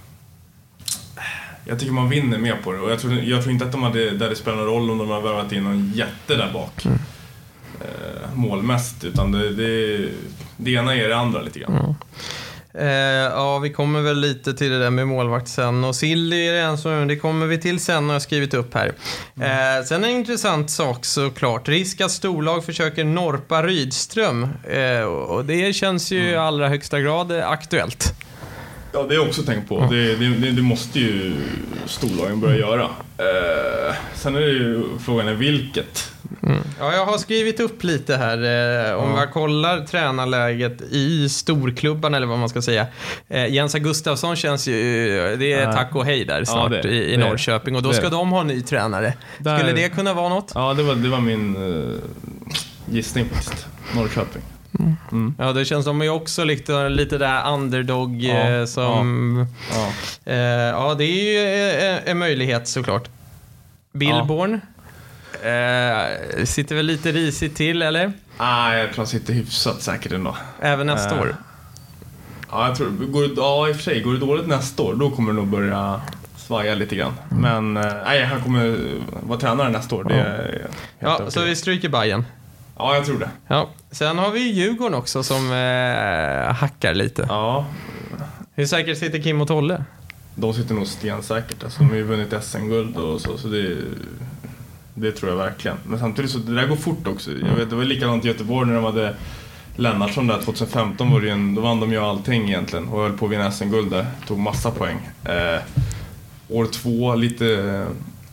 S3: Jag tycker man vinner mer på det. Och jag tror, jag tror inte att de hade, där det spelar någon roll om de har värvat in någon jätte där bak. Mm. Eh, målmässigt, utan det, det, det ena är det andra lite grann.
S8: Mm. Eh, ja, vi kommer väl lite till det där med målvakt sen. Och Silly är det en som, det kommer vi till sen och jag har skrivit upp här. Mm. Eh, sen en intressant sak såklart. Risk att storlag försöker norpa Rydström. Eh, och det känns ju i mm. allra högsta grad aktuellt.
S3: Ja, det har jag också tänkt på. Mm. Det, det, det måste ju storlagen börja göra. Eh, sen är det ju frågan är vilket.
S8: Mm. Ja, jag har skrivit upp lite här eh, om mm. jag kollar tränarläget i storklubban eller vad man ska säga. Eh, Jens Gustafsson känns ju, det är tack och hej där snart ja, det, i, i Norrköping och då ska det. de ha en ny tränare. Där, skulle det kunna vara något?
S3: Ja, det var, det var min uh, gissning faktiskt. Norrköping.
S8: Mm. Mm. Ja, det känns som ju också lite, lite där underdog ja, eh, som ja. Ja. Eh, ja, det är ju en, en möjlighet såklart. Billborn ja. eh, sitter väl lite risigt till, eller?
S3: Ah, jag tror han sitter hyfsat säkert ändå.
S8: Även nästa eh. år?
S3: Ja, jag tror, går, ja, i och för sig, går det dåligt nästa år, då kommer det nog börja svaja lite grann. Mm. Men nej, han kommer vara tränare nästa år. Det är
S8: ja, så vi stryker Bayern.
S3: Ja, jag tror det.
S8: Ja. Sen har vi Djurgården också som eh, hackar lite.
S3: Ja.
S8: Hur säkert sitter Kim och Tolle?
S3: De sitter nog stensäkert. Alltså, de har ju vunnit S M-guld och så, så det, det tror jag verkligen. Men samtidigt så det där går fort också. Jag vet, det var likadant i Göteborg när de hade Lennartsson där tjugohundrafemton. Var det en, då vann de ju allting egentligen och höll på att vinna S M-guld där. Tog massa poäng. Eh, år två lite...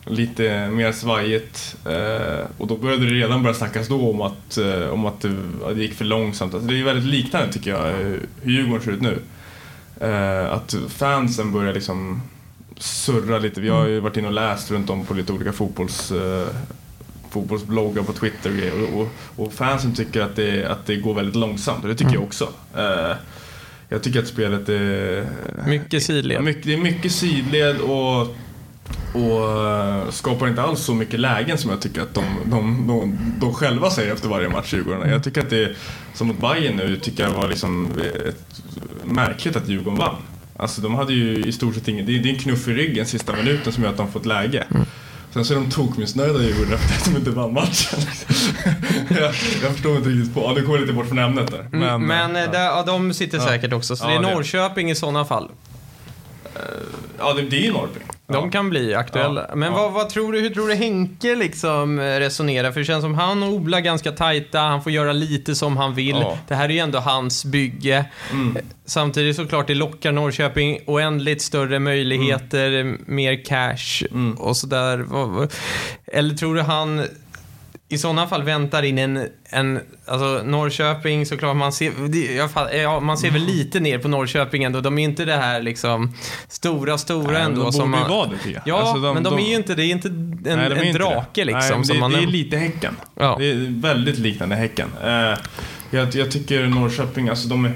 S3: lite mer svajigt. Eh, och då började det redan börja snackas då om att, eh, om att det, att det gick för långsamt. Alltså det är väldigt liknande tycker jag, hur Djurgården ser ut nu. Eh, att fansen börjar liksom surra lite. Vi har ju varit in och läst runt om på lite olika fotbolls... Eh, fotbollsbloggar på Twitter och, grejer. och, och fansen tycker att det, att det går väldigt långsamt och det tycker mm. jag också. Uh, jag tycker att spelet är
S8: mycket sidled.
S3: Mycket, det är mycket sidled och, och skapar inte alls så mycket lägen som jag tycker att de, de, de, de själva säger efter varje match i Djurgården. Jag tycker att det är, som mot Bayern nu, tycker jag var liksom ett, märkligt att Djurgården vann. Alltså de hade ju i stort sett inget, det är, det är en knuff i ryggen sista minuten som gör att de fått läge. Mm. Sen så är de tokmissnöjda i Djurgården efter att de inte vann matchen. jag, jag förstår inte riktigt på. Ja, det går lite bort från ämnet där. Men,
S8: mm, men ja. Där, ja, de sitter ja. säkert också. Så ja, det är Norrköping det. I sådana fall.
S3: Uh, ja, det, det är Norrköping.
S8: De
S3: ja.
S8: kan bli aktuella. Ja. Men ja. Vad, vad tror du, hur tror du Henke liksom resonerar? För det känns som han och Ola ganska tajta. Han får göra lite som han vill. Ja. Det här är ju ändå hans bygge. Mm. Samtidigt såklart det lockar Norrköping oändligt större möjligheter, mm. mer cash mm. och sådär. Eller tror du han i sådana fall väntar in en, en alltså Norrköping såklart, man ser, ja, man ser väl lite ner på Norrköping ändå. De är inte det här liksom stora, stora nej, ändå.
S3: De
S8: som
S3: borde
S8: man,
S3: vara det, ja.
S8: Ja, alltså de, men de, de är ju inte, det är inte en, nej, är en
S3: inte
S8: drake
S3: det.
S8: liksom.
S3: Nej,
S8: som
S3: det,
S8: man
S3: det är lite Häcken. Ja. Det är väldigt liknande Häcken. Uh, jag, jag tycker Norrköping, alltså de är...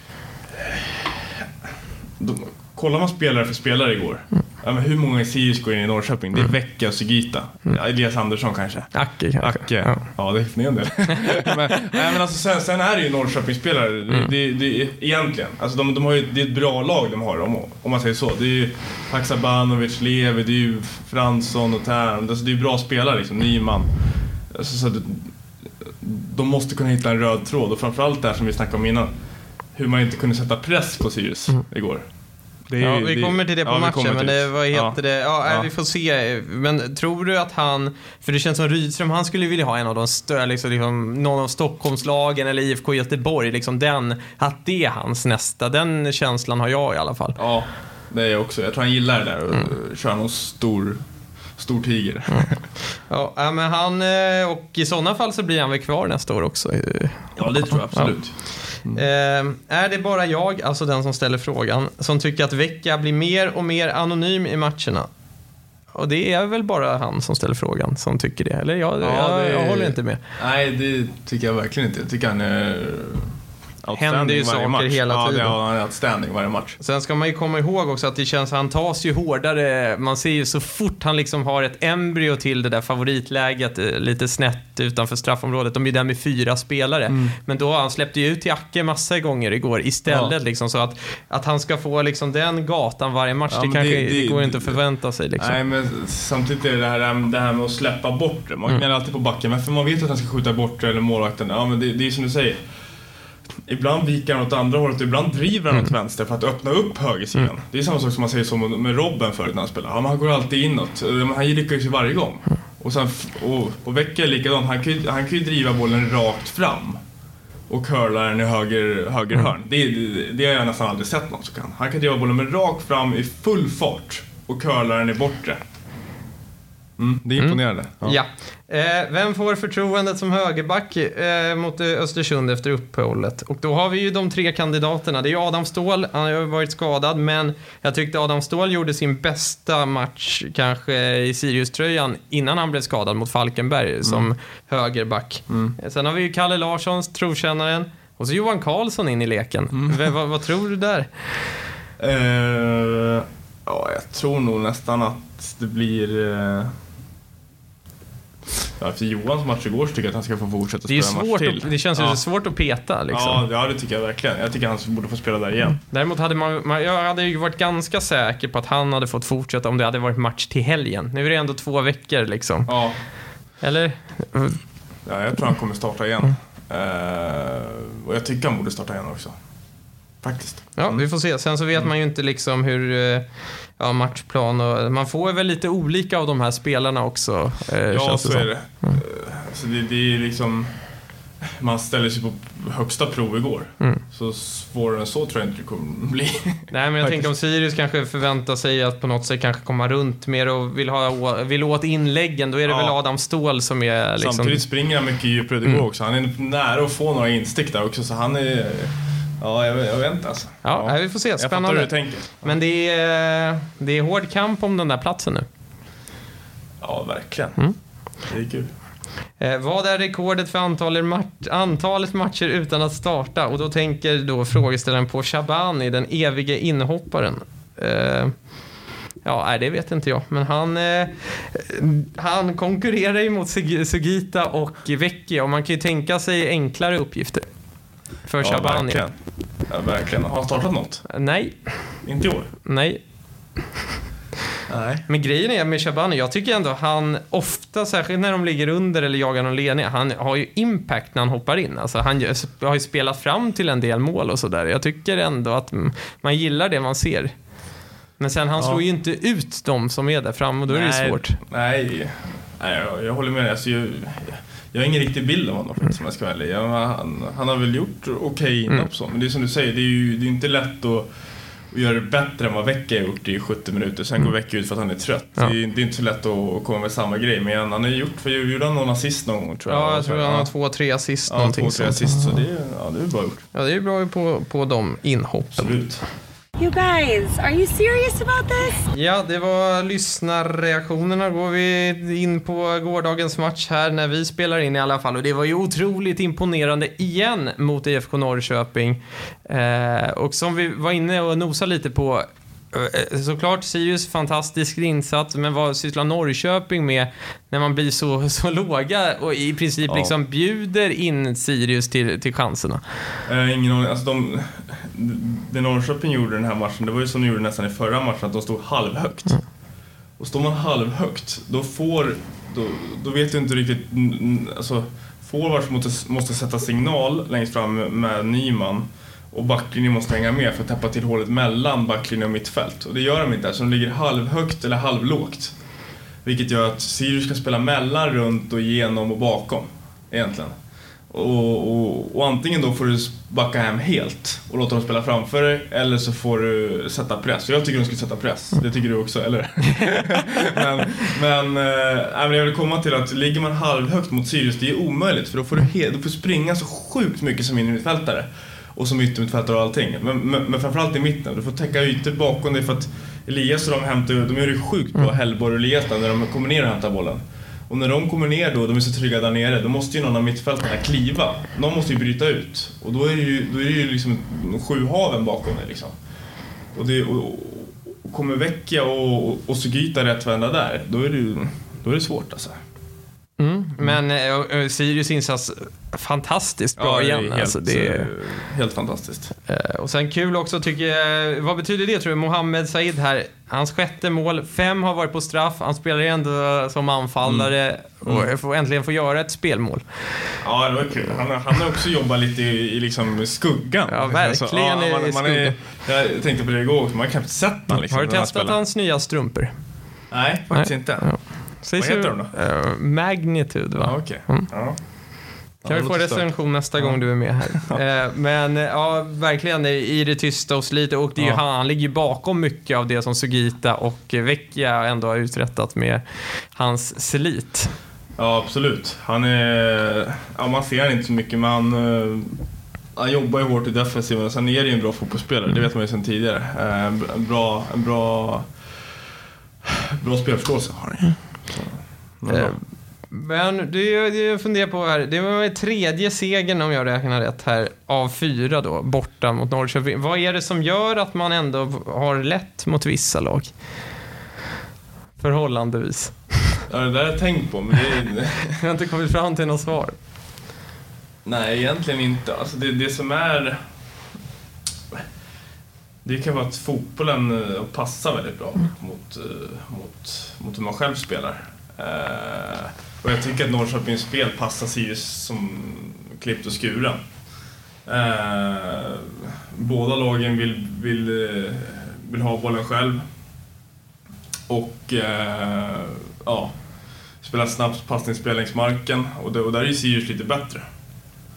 S3: De, kollar man spelare för spelare igår. Mm. Ja, men hur många i Sirius går in i Norrköping? Det är Vecka och Sugita. Mm. Elias Andersson kanske.
S8: Acke kanske.
S3: Acke. Ja. ja, det är för en del. men, nej, men alltså, sen, sen är det ju Norrköpingsspelare. Mm. Det, det, egentligen. Alltså, de, de har ju, det är ett bra lag de har, om, om man säger så. Det är ju Haksabanovic, Levi, det är ju Fransson och Tern. Alltså, det är ju bra spelare, liksom. Nyman. Alltså, så, de måste kunna hitta en röd tråd. Och framförallt det här som vi snackade om innan. Hur man inte kunde sätta press på Sirius mm. igår.
S8: Det är, ja, vi kommer till det på ja, matchen, men det, vad heter ja. det? Ja, ja, vi får se. Men tror du att han, för det känns som Rydström, han skulle vilja ha en av de större, liksom, liksom, någon av Stockholmslagen eller I F K Göteborg, liksom den, att det är hans nästa. Den känslan har jag i alla fall.
S3: Ja, det är jag också. Jag tror han gillar det där och mm. kör någon stor... Stor tiger.
S8: Mm. Ja, men han, och i sådana fall så blir han väl kvar nästa år också.
S3: Ja, det tror jag absolut.
S8: Mm. Eh, är det bara jag, alltså den som ställer frågan, som tycker att Vecka blir mer och mer anonym i matcherna? Och det är väl bara han som ställer frågan som tycker det. Eller jag, ja, jag, jag håller inte med.
S3: Nej, det tycker jag verkligen inte. Jag tycker han är...
S8: händer ju saker
S3: match.
S8: hela tiden.
S3: Ja, det är outstanding varje match.
S8: Sen ska man ju komma ihåg också att det känns, han tas ju hårdare. Man ser ju så fort han liksom har ett embryo till det där favoritläget lite snett utanför straffområdet. De är där med fyra spelare. Mm. Men då han släppte ju ut till Acke massa gånger igår istället ja. liksom, så att, att han ska få liksom den gatan varje match, ja, det kanske det, det, det går inte att förvänta sig liksom.
S3: Nej, men samtidigt är det här, det här med att släppa bort det. Man kan mm. alltid på backen, men för man vet att han ska skjuta bort det eller målvakten. Ja, men det, det är som du säger. Ibland vikar han åt andra hållet, ibland driver han åt mm. vänster för att öppna upp högersidan. Mm. Det är samma sak som man säger som med Robben förut när han spelar. Ja, han går alltid inåt. Han lyckas ju varje gång. Och, sen, och, och Vecka är likadant. Han kan, ju, han kan ju driva bollen rakt fram och curla den i höger, höger mm. hörn. Det, det, det har jag nästan aldrig sett någon som kan. Han kan driva bollen med rakt fram i full fart och curla den i bortre. Mm, det är imponerande.
S8: Mm. Ja. Ja. Eh, vem får förtroendet som högerback eh, mot Östersund efter uppehållet? Och då har vi ju de tre kandidaterna. Det är ju Adam Ståhl, han har ju varit skadad, men jag tyckte Adam Ståhl gjorde sin bästa match kanske i Sirius-tröjan innan han blev skadad mot Falkenberg mm. som högerback. Mm. Sen har vi ju Kalle Larssons, trotjänaren, och så Johan Karlsson in i leken. Mm. v- vad, vad tror du där?
S3: Uh, ja, jag tror nog nästan att det blir... Uh... Ja, för Johans match igår så tycker jag att han ska få fortsätta spela
S8: det är
S3: match till.
S8: Att, det känns
S3: ja.
S8: ju svårt att peta liksom.
S3: Ja, ja, det tycker jag verkligen. Jag tycker han borde få spela där igen. Mm.
S8: Däremot hade man, man, jag hade ju varit ganska säker på att han hade fått fortsätta om det hade varit match till helgen. Nu är det ändå två veckor liksom.
S3: Ja.
S8: Eller?
S3: Ja, jag tror han kommer starta igen. Mm. Uh, och jag tycker han borde starta igen också. Faktiskt.
S8: Ja, mm. vi får se. Sen så vet mm. man ju inte liksom hur... Ja, matchplan och man får väl lite olika av de här spelarna också. Eh,
S3: ja,
S8: känns
S3: så
S8: det
S3: är det. Mm. Så det, det är liksom man ställer sig på högsta prov igår. Mm. Så svårare än så tror jag inte det kommer bli.
S8: Nej, men jag tänker om Sirius kanske förväntar sig att på något sätt kanske komma runt mer och vill, ha, vill åt inläggen, då är det ja. väl Adam Ståhl som är liksom...
S3: Samtidigt springer han mycket djupare igår mm. också. Han är nära att få några instick där också, så han är... Ja, jag, jag vet inte alltså.
S8: Ja, ja. Vi får se, spännande.
S3: Jag fattar hur du tänker.
S8: Men det är, det är hård kamp om den där platsen nu.
S3: Ja, verkligen.
S8: Mm.
S3: Det är kul.
S8: Eh, vad är rekordet för antalet, mat- antalet matcher utan att starta? Och då tänker då frågeställaren på Shabani, den evige inhopparen. Eh, ja, nej, det vet inte jag. Men han, eh, han konkurrerar ju mot Sugita och Vecchia. Och man kan ju tänka sig enklare uppgifter för
S3: ja,
S8: Shabani.
S3: Verkligen. Ja, verkligen. Har han startat något?
S8: Nej.
S3: Inte i år?
S8: Nej.
S3: Nej.
S8: Men grejen är med Shabani, jag tycker ändå han ofta, särskilt när de ligger under eller jagar någon ledning, han har ju impact när han hoppar in. Alltså han har ju spelat fram till en del mål och sådär. Jag tycker ändå att man gillar det man ser. Men sen han ja. slår ju inte ut dem som är där fram och då nej, är det svårt.
S3: Nej, nej jag, jag håller med. Alltså, jag, jag har ingen riktig bild av honom mm. som jag ska välja. Jag, han, han har väl gjort okej okay inhopp mm. så. Men det är som du säger, det är ju det är inte lätt att och gör det bättre än vad Vecchia har gjort i sjuttio minuter. Sen går Vecchia ut för att han är trött. Ja. Det, är, det är inte så lätt att komma med samma grej. Men han har gjort, för jag gjorde någon assist någon gång tror jag.
S8: Ja, jag tror han har två, tre assist.
S3: Ja, två, tre assist. Så det är, ja, det är bra gjort.
S8: Ja, det är bra på, på de inhoppen.
S3: Absolut.
S9: You guys, are you serious about this?
S8: Ja, det var lyssnarreaktionerna. Går vi in på gårdagens match här när vi spelar in i alla fall. Och det var ju otroligt imponerande igen mot I F K Norrköping. Eh, och som vi var inne och nosade lite på, såklart Sirius fantastisk insats, men vad sysslar Norrköping med när man blir så, så låga och i princip ja. liksom bjuder in Sirius till, till chanserna?
S3: Eh, ingen aning. Alltså de, det Norrköping gjorde den här matchen, det var ju som de gjorde nästan i förra matchen, att de stod halvhögt. Mm. Och står man halvhögt, då får då, då vet du inte riktigt, alltså forwards måste, måste sätta signal längst fram med Nyman. Och backlinjen måste hänga med för att täppa till hålet mellan backlinjen och mittfält. Och det gör de inte, så de ligger halvhögt eller halvlågt. Vilket gör att Sirius ska spela mellan, runt och igenom och bakom egentligen. Och, och, och antingen då får du backa hem helt och låta dem spela framför dig, eller så får du sätta press. Jag tycker de ska sätta press, det tycker du också, eller? men, men, äh, men jag vill komma till att ligger man halvhögt mot Sirius, det är omöjligt. För då får du, he- du får springa så sjukt mycket som in i mittfältare. Och som yttermittfältare och allting. Men, men, men framförallt i mitten. Du får täcka ytor bakom dig, för att Elias och de hämtar, de gör det sjukt bra, Hellborg och Elias, när de kommer ner och hämtar bollen. Och när de kommer ner då, de är så trygga där nere, då måste ju någon av mittfältarna kliva. Någon måste ju bryta ut. Och då är det ju, då är det ju liksom sju haven bakom dig liksom. Och, det, och, och kommer Vecchia och, och, och Sugita rättvända där, då är det ju, då är det svårt alltså.
S8: Mm. Men äh, Sirius insats fantastiskt bra ja, igen.
S3: Helt,
S8: alltså, det är
S3: helt fantastiskt.
S8: Äh, och sen kul också tycker jag, vad betyder det tror jag? Mohamed Said här, hans sjätte mål, fem har varit på straff, han spelar ändå som anfallare mm. och får äntligen få göra ett spelmål.
S3: Ja, det var kul. Han, han har också jobbat lite i, i liksom skuggan.
S8: Ja, verkligen alltså, ja, man,
S3: i
S8: skuggan.
S3: Är, jag tänkte på det igår också, man har knappt sett han liksom.
S8: Har du testat hans nya strumpor?
S3: Nej, faktiskt Nej. inte. Ja.
S8: Vad heter de då? Uh, Magnitude, va?
S3: Ja, okej. Okay. Mm. Ja.
S8: Kan ja, vi få recension nästa ja. gång du är med här. ja. uh, men ja, verkligen i det tysta och slite. Och det är ja. ju han, han ligger ju bakom mycket av det som Sugita och Vecchia ändå har uträttat med hans slit.
S3: Ja, absolut. Han är... Ja, man ser han inte så mycket, men han, uh, han jobbar ju hårt i defensiven. Sen är det ju en bra fotbollsspelare, mm. det vet man ju sedan tidigare. Uh, en bra... En bra bra spelförståelse har han.
S8: Eh, men det, det jag funderar på här, det var tredje segern om jag räknar rätt här av fyra då, borta mot Norrköping. Vad är det som gör att man ändå har lätt mot vissa lag? Förhållandevis.
S3: Ja, det där har jag tänkt på, men det är...
S8: jag har inte kommit fram till något svar.
S3: Nej, egentligen inte. Alltså det, det som är... Det kan vara att fotbollen passar väldigt bra mot, mot, mot hur man själv spelar. Eh, och jag tycker att Norrköpings spel passar Sirius som klippt och skuren. Eh, båda lagen vill, vill, vill ha bollen själv. Och eh, ja, spela snabbt passningsspel längs marken. Och, det, och där är Sirius lite bättre.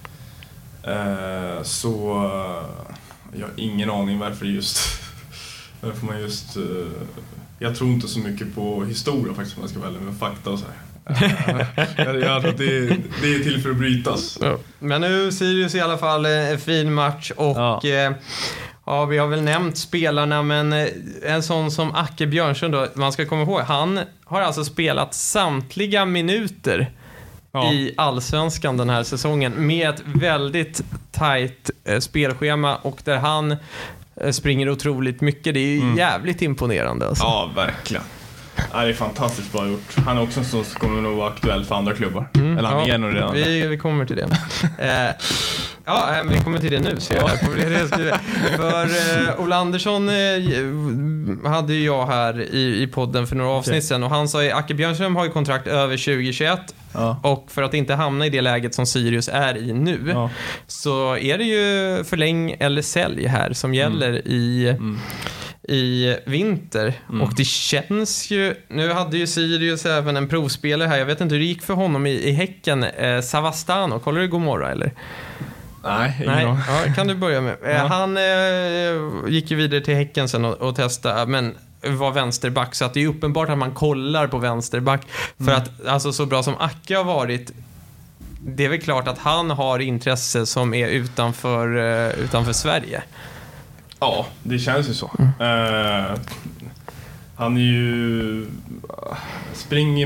S3: Eh, så uh, jag har ingen aning varför just varför man just uh, jag tror inte så mycket på historia faktiskt, om jag ska välja med fakta och så här. jag, jag tror att det, det är till för att brytas.
S8: Ja. Men nu Sirius i alla fall en fin match och ja. Eh, ja, vi har väl nämnt spelarna, men en sån som Acke Björnsson då, man ska komma ihåg, han har alltså spelat samtliga minuter ja. i Allsvenskan den här säsongen med ett väldigt tajt eh, spelschema och där han eh, springer otroligt mycket. Det är ju mm. jävligt imponerande alltså.
S3: Ja, verkligen. Ja, det är fantastiskt bra gjort. Han är också en sån som kommer nog vara aktuell för andra klubbar.
S8: Mm,
S3: Eller han
S8: ja,
S3: är nog redan.
S8: Vi, vi kommer till det. eh, ja, men vi kommer till det nu. Så jag för eh, Ola Andersson eh, hade ju jag här i, i podden för några avsnitt sedan. Och han sa att Acke Björnström har ju kontrakt över tjugo tjugoett. Ja. Och för att inte hamna i det läget som Sirius är i nu ja. så är det ju förläng eller sälj här som gäller mm. i... Mm. i vinter mm. och det känns ju, nu hade ju Sirius även en provspelare här, jag vet inte hur det gick för honom i, i Häcken, eh, Savastano, kollar du Gomorra eller?
S3: Nej, ingen
S8: Nej. Ja, kan du börja med ja. Han eh, gick ju vidare till Häcken sen och, och testade, men var vänsterback, så att det är uppenbart att man kollar på vänsterback för mm. att alltså så bra som Acke har varit, det är väl klart att han har intresse som är utanför, uh, utanför Sverige.
S3: Ja, det känns ju så. Mm. Uh, han är ju... Uh, springer...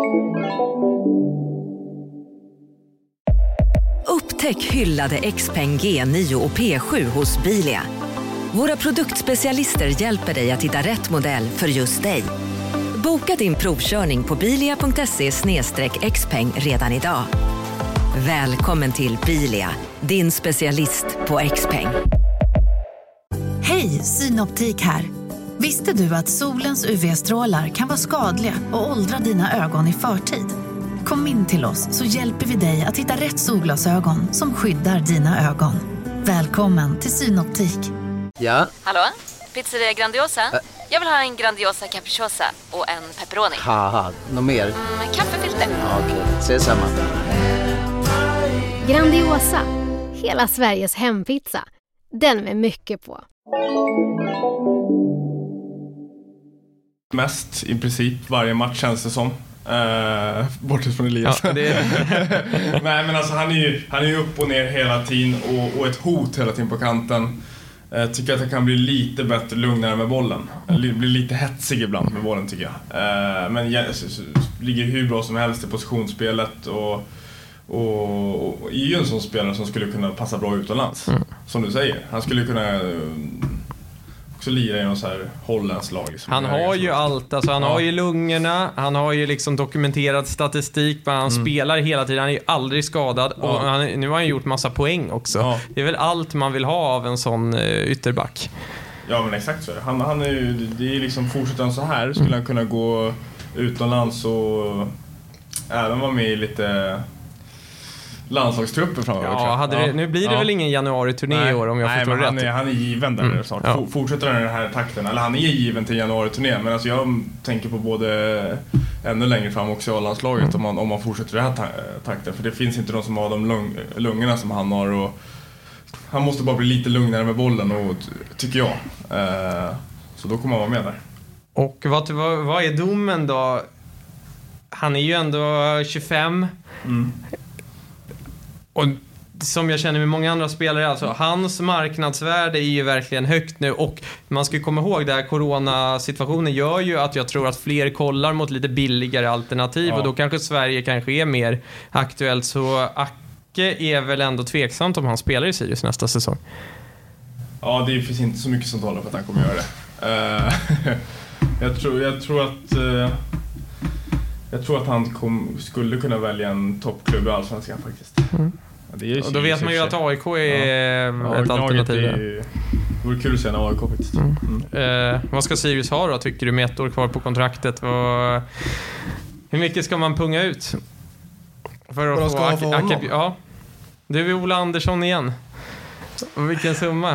S10: Upptäck hyllade X-Peng G nio och P sju hos Bilia. Våra produktspecialister hjälper dig att hitta rätt modell för just dig. Boka din provkörning på bilia punkt se slash xpeng redan idag. Välkommen till Bilia, din specialist på X-Peng.
S11: Hej, Synoptik här. Visste du att solens U V-strålar kan vara skadliga och åldra dina ögon i förtid? Kom in till oss så hjälper vi dig att hitta rätt solglasögon som skyddar dina ögon. Välkommen till Synoptik.
S12: Ja?
S13: Hallå? Pizzeria Grandiosa? Ä- Jag vill ha en Grandiosa capriciosa och en pepperoni.
S12: Haha, något mer?
S13: Mm, kaffefilter.
S12: Ja, okej, okay. Ses samma.
S14: Grandiosa, hela Sveriges hempizza. Den med mycket på.
S3: Mest i princip varje match känns det som. Uh, bortsett från Elias. Ja, det är... Nej, men alltså han är ju han är ju upp och ner hela tiden och, och ett hot hela tiden på kanten. Jag uh, tycker att han kan bli lite bättre, lugnare med bollen. Blir lite hetsig ibland med bollen tycker jag. Uh, men ja, så, så, ligger hur bra som helst i positionsspelet och, och, och är ju en sån spelare som skulle kunna passa bra utomlands. Mm. Som du säger. Han skulle kunna också lira i någon så här holländsk lag. Liksom.
S8: Han har ju allt, alltså han ja. har ju lungorna, han har ju liksom dokumenterad statistik, men han mm. spelar hela tiden, han är ju aldrig skadad ja. och han, nu har han gjort massa poäng också. Ja. Det är väl allt man vill ha av en sån uh, ytterback.
S3: Ja, men exakt så är det. Han, han är ju, det är liksom, fortsätter han så här skulle mm. han kunna gå utomlands och även vara med i lite landslagstrupper framöver.
S8: Ja, hade det, nu blir det ja. väl ingen januari-turné i år om jag
S3: Nej,
S8: förstår
S3: han
S8: rätt.
S3: Är, han är given där mm. snart. Ja. Fortsätter han i den här takten, eller han är given till januari-turné, men alltså jag tänker på både ännu längre fram också i landslaget mm. om, man, om man fortsätter den här ta- takten, för det finns inte någon som har de lung- lungorna som han har och han måste bara bli lite lugnare med bollen och tycker jag. Uh, så då kommer han vara med där.
S8: Och vad, vad, vad är domen då? Han är ju ändå tjugofem. Mm. Och som jag känner med många andra spelare, alltså hans marknadsvärde är ju verkligen högt nu, och man ska komma ihåg det här, coronasituationen gör ju att jag tror att fler kollar mot lite billigare alternativ ja. och då kanske Sverige kanske är mer aktuellt, så Acke är väl ändå tveksamt om han spelar i Sirius nästa säsong.
S3: Ja, det finns inte så mycket som talar för att han kommer göra det. Uh, jag, tror, jag tror att uh... Jag tror att han kom, skulle kunna välja en toppklubb i Allsvenskan faktiskt. Mm. Ja, det är och
S8: då vet man ju att A I K är ja. ett ja, alternativ.
S3: Det vore kul att se en A I K faktiskt. Mm.
S8: Mm. Eh, vad ska Sirius ha då, tycker du, med ett år kvar på kontraktet? Vad, hur mycket ska man punga ut? För att
S15: vad
S8: få
S15: ska Ak- Ak- Ak-
S8: ja. Du är Ola Andersson igen. Och vilken summa?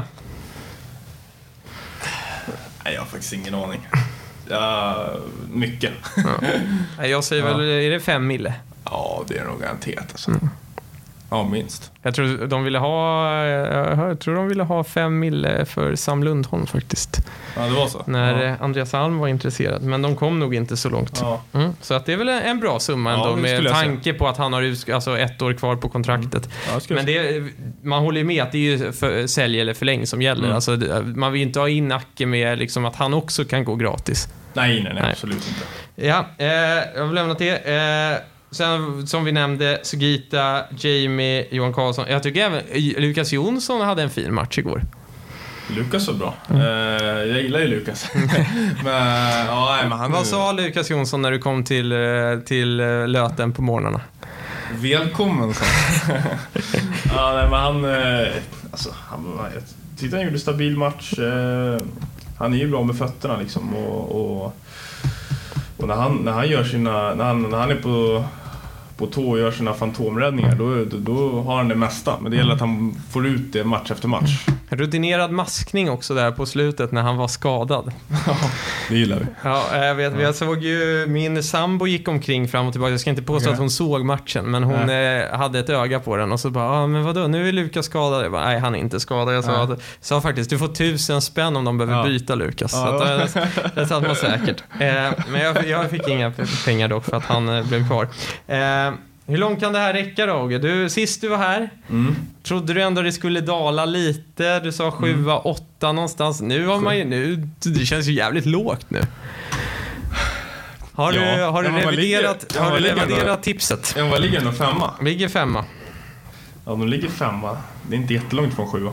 S3: Nej, jag har faktiskt ingen aning. Ja, mycket.
S8: Ja. Jag säger ja. väl, är det fem mille?
S3: Ja, det är nog garanterat alltså. Mm. Ja, minst.
S8: Jag tror de ville ha jag tror de ville ha fem mille för Sam Lundholm faktiskt.
S3: Ja, det var så.
S8: När
S3: ja.
S8: Andreas Alm var intresserad, men de kom nog inte så långt.
S3: Ja.
S8: Mm. Så att det är väl en bra summa ändå,
S3: ja,
S8: med tanke på att han har alltså ett år kvar på kontraktet.
S3: Mm. Ja,
S8: men det, man håller ju med att det är ju för, sälj eller förläng som gäller.
S3: Mm.
S8: Alltså, man vill inte ha in Acke med liksom, att han också kan gå gratis.
S3: Nej, nej, nej, nej. Absolut inte.
S8: Ja, eh, jag vill lämna det. Eh, Sen, som vi nämnde, Sugita, Jamie, Johan Karlsson. Jag tycker även Lukas Jonsson hade en fin match igår.
S3: Lukas var bra. Mm. Uh, jag gillar ju Lukas. men, ja, men han...
S8: Vad sa Lukas Jonsson när du kom till, till Löten på morgnarna?
S3: Välkommen, så. ja, nej, men han... Alltså, han jag tyckte han gjorde stabil match. Uh, han är ju bra med fötterna liksom. Och... och Och när han, när han gör sina när han, när han är på på tå och gör sina fantomräddningar, då, då, då har han det mesta. Men det gäller att han får ut det match efter match.
S8: Rutinerad maskning också där på slutet när han var skadad.
S3: Ja, det gillar vi.
S8: Ja, jag vet, ja. Jag såg ju min sambo gick omkring fram och tillbaka. Jag ska inte påstå okay. att hon såg matchen, men hon eh, hade ett öga på den och så bara, ah, men vadå, nu är Lukas skadad. Jag bara, nej, han är inte skadad. Jag sa, att, sa faktiskt, du får tusen spänn om de behöver ja. byta Lukas. Ja. Så att, det, det satt man säkert. Eh, men jag, jag fick inga pengar dock för att han eh, blev kvar. Eh, Hur långt kan det här räcka, Roger? Du, sist du var här, mm. trodde du ändå det skulle dala lite. Du sa sju, mm. åtta någonstans. Nu har man ju, nu, det känns ju jävligt lågt nu. Har ja. du, har du ja, reviderat, ligger, har du reviderat tipset?
S3: Ja, vad ligger ändå femma?
S8: Ligger femma.
S3: Ja, de ligger femma. Det är inte jättelångt från sjua.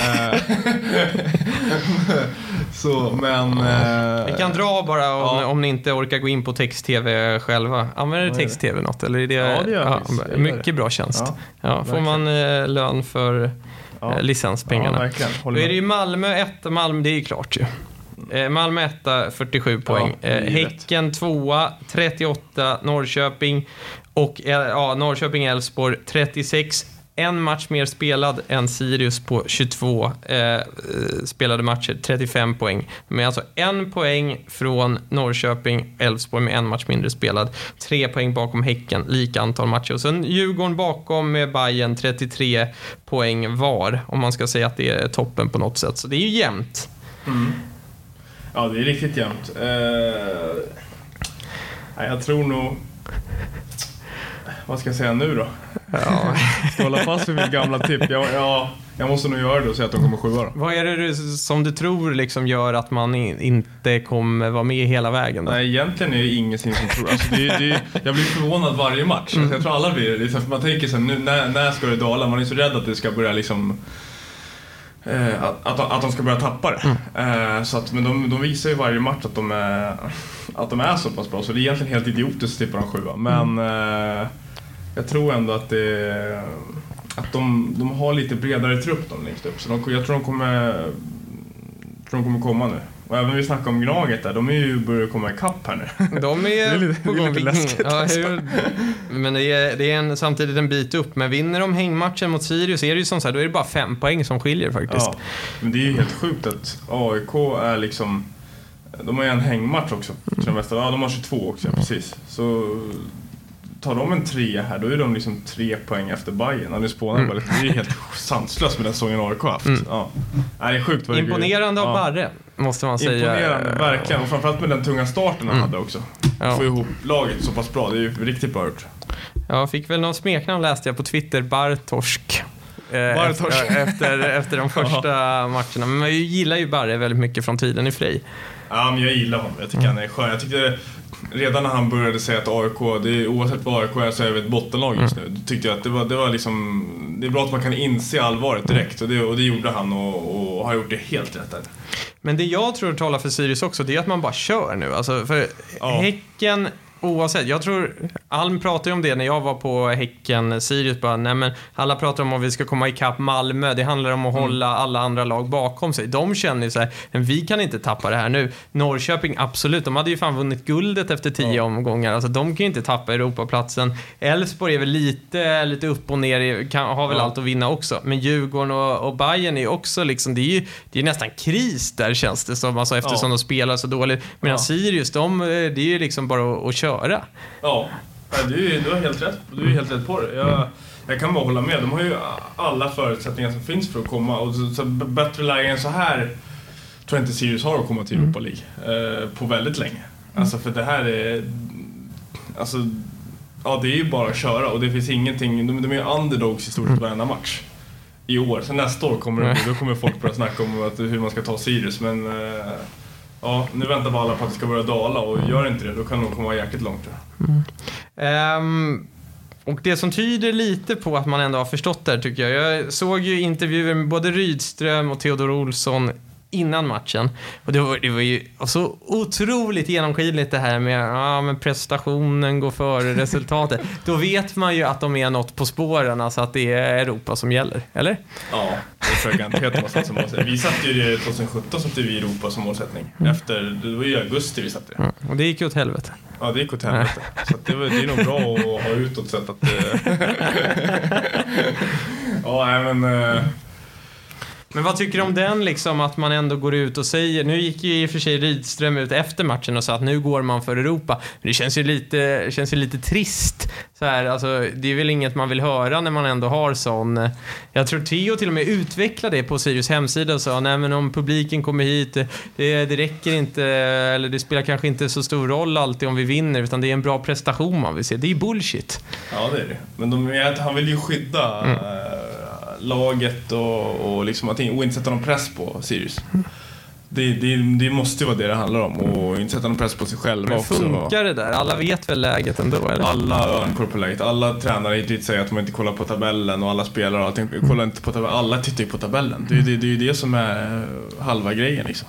S3: Så, men...
S8: Vi kan dra bara om, ja. om ni inte orkar gå in på text-tv själva. Använder text-tv något? Eller är det,
S3: ja, det gör
S8: ja, mycket det. Bra tjänst. Ja, ja, får man eh, lön för ja. eh, licenspengarna. Ja, verkligen. Då är det ju Malmö ett. Malmö, det är ju klart ju. Eh, Malmö ett, fyrtiosju poäng. Ja, eh, Häcken två, trettioåtta. Norrköping och eh, ja, Norrköping-Elfsborg trettiosex. En match mer spelad än Sirius på tjugotvå eh, spelade matcher, trettiofem poäng. Men alltså en poäng från Norrköping, Elfsborg med en match mindre spelad. Tre poäng bakom Häcken, lika antal matcher. Och sen Djurgården bakom med Bayern, trettiotre poäng var. Om man ska säga att det är toppen på något sätt. Så det är ju jämnt.
S3: Mm. Ja, det är riktigt jämnt. Uh, jag tror nog... Vad ska jag säga nu då? Ja. Ska hålla fast vid mitt gamla tipp. Jag, jag, jag måste nog göra det och säga att de kommer sjua då.
S8: Vad är det som du tror liksom gör att man in, inte kommer vara med hela vägen då?
S3: Nej, egentligen är det ingenting som tror. Alltså, det, det, jag blir förvånad varje match. Mm. Alltså, jag tror alla blir det. Liksom, man tänker så här, nu, när, när ska det dala? Man är så rädd att det ska börja liksom... Eh, att, att, att de ska börja tappa det. Mm. Eh, så att, men de, de visar ju varje match att de, är, att de är så pass bra. Så det är egentligen helt idiotiskt att tippa de sjua. Men... Mm. Eh, Jag tror ändå att, det, att de, de har lite bredare trupp de längst upp. Så de, jag tror de kommer, tror de kommer komma nu. Och även vi snackar om Gnaget där, de är ju börjat komma i kapp här nu.
S8: De är,
S3: det är lite, på gång. Det är lite läskigt.
S8: Ja, hur, men det är, det är en, samtidigt en bit upp. Men vinner de hängmatchen mot Sirius är det ju som så här, då är det bara fem poäng som skiljer faktiskt.
S3: Ja, men det är ju helt sjukt att A I K är liksom... De har ju en hängmatch också. Mm. Ja, de har tjugotvå också, mm. precis. Så... Tar de en tre här, då är de liksom tre poäng efter Bayern. Han är spånad mm. Det är ju helt sanslöst med den säsongen A I K haft. Mm. Ja. Nej, det är sjukt.
S8: Imponerande av
S3: ja.
S8: Barre, måste man säga.
S3: Imponerande, verkligen. Och framförallt med den tunga starten han mm. hade också. Ja. Få ihop laget så pass bra, det är ju riktigt bra gjort.
S8: Jag fick väl någon smeknamn, läste jag på Twitter, Bartorsk.
S3: Bartorsk.
S8: Efter, efter, efter de första matcherna. Men jag gillar ju Barre väldigt mycket från tiden i Frej.
S3: Ja, men jag gillar honom. Jag tycker mm. han är skön. Jag tyckte redan när han började säga att A I K, det är, oavsett vad A I K är så är vi ett bottenlag just nu. Då tyckte jag att det var, det var liksom, det är bra att man kan inse allvaret direkt. Och det, och det gjorde han och, och har gjort det helt rätt där.
S8: Men det jag tror talar för Sirius också, det är att man bara kör nu. Alltså för ja. Häcken... Oavsett, jag tror Alm pratade om det när jag var på Häcken Sirius bara, nej men alla pratar om att vi ska komma ikapp Malmö, det handlar om att mm. hålla alla andra lag bakom sig. De känner ju så här, men vi kan inte tappa det här nu. Norrköping, absolut, de hade ju fan vunnit guldet efter tio ja. omgångar, alltså de kan ju inte tappa Europaplatsen. Elfsborg är väl lite, lite upp och ner, kan, har väl ja. allt att vinna också, men Djurgården och, och Bayern är ju också liksom, det är ju det är nästan kris där känns det som, alltså eftersom ja. de spelar så dåligt, medan ja. Sirius, de, det är ju liksom bara att, att köra.
S3: Ja, du, du har helt rätt. Du är helt rätt på det. Jag, Jag kan bara hålla med. De har ju alla förutsättningar som finns för att komma. Och så, så bättre läge än så här tror jag inte Sirius har att komma till Europa League eh, på väldigt länge. Alltså för det här är... Alltså, ja, det är ju bara att köra. Och det finns ingenting... De, de är ju underdogs i stort sett varenda match i år. Så nästa år kommer det, då kommer folk börja snacka om att, hur man ska ta Sirius. Men eh, ja, nu väntar bara alla på att det ska börja dala. Och gör inte det, då kan de komma jäkligt långt.
S8: Mm. Um, och det som tyder lite på att man ändå har förstått det här, tycker jag. Jag såg ju intervjuer med både Rydström och Theodor Olsson innan matchen. Och det var, det var ju så otroligt genomskinligt det här med ja, men prestationen går före resultatet. Då vet man ju att de är något på spåren, alltså att det är Europa som gäller, eller?
S3: Ja, det tror jag garanterat som målsättning. Vi satt ju det tjugosjutton satte vi Europa som målsättning.
S8: Mm.
S3: Efter, det var ju i augusti vi satte det.
S8: Mm. Och det gick ju åt helvete.
S3: Ja, det gick åt helvete. Så att det, var, det är nog bra att ha utåt sett att ja, nej, men...
S8: Men vad tycker du om den liksom, att man ändå går ut och säger, nu gick ju i och för sig Rydström ut efter matchen och sa att nu går man för Europa, men det känns ju lite, känns ju lite trist så här, alltså, det är väl inget man vill höra när man ändå har sån, jag tror Theo till och med utvecklade det på Sirius hemsida och sa, nej men om publiken kommer hit, det, det räcker inte, eller det spelar kanske inte så stor roll alltid om vi vinner, utan det är en bra prestation man vill se, det är bullshit.
S3: Ja, det är det, men de, han vill ju skydda mm. laget och, och liksom att inte sätta någon press på Sirius. Det, det, det måste ju vara det det handlar om, och inte sätta någon press på sig själva.
S8: Men funkar också det där? Alla vet väl läget ändå, eller?
S3: Alla önkor på läget. Alla tränare hittills säger att de inte kollar på tabellen, och alla spelare och allting, kollar inte på tabellen. Alla tittar ju på tabellen. Det, det, det är ju det som är halva grejen liksom.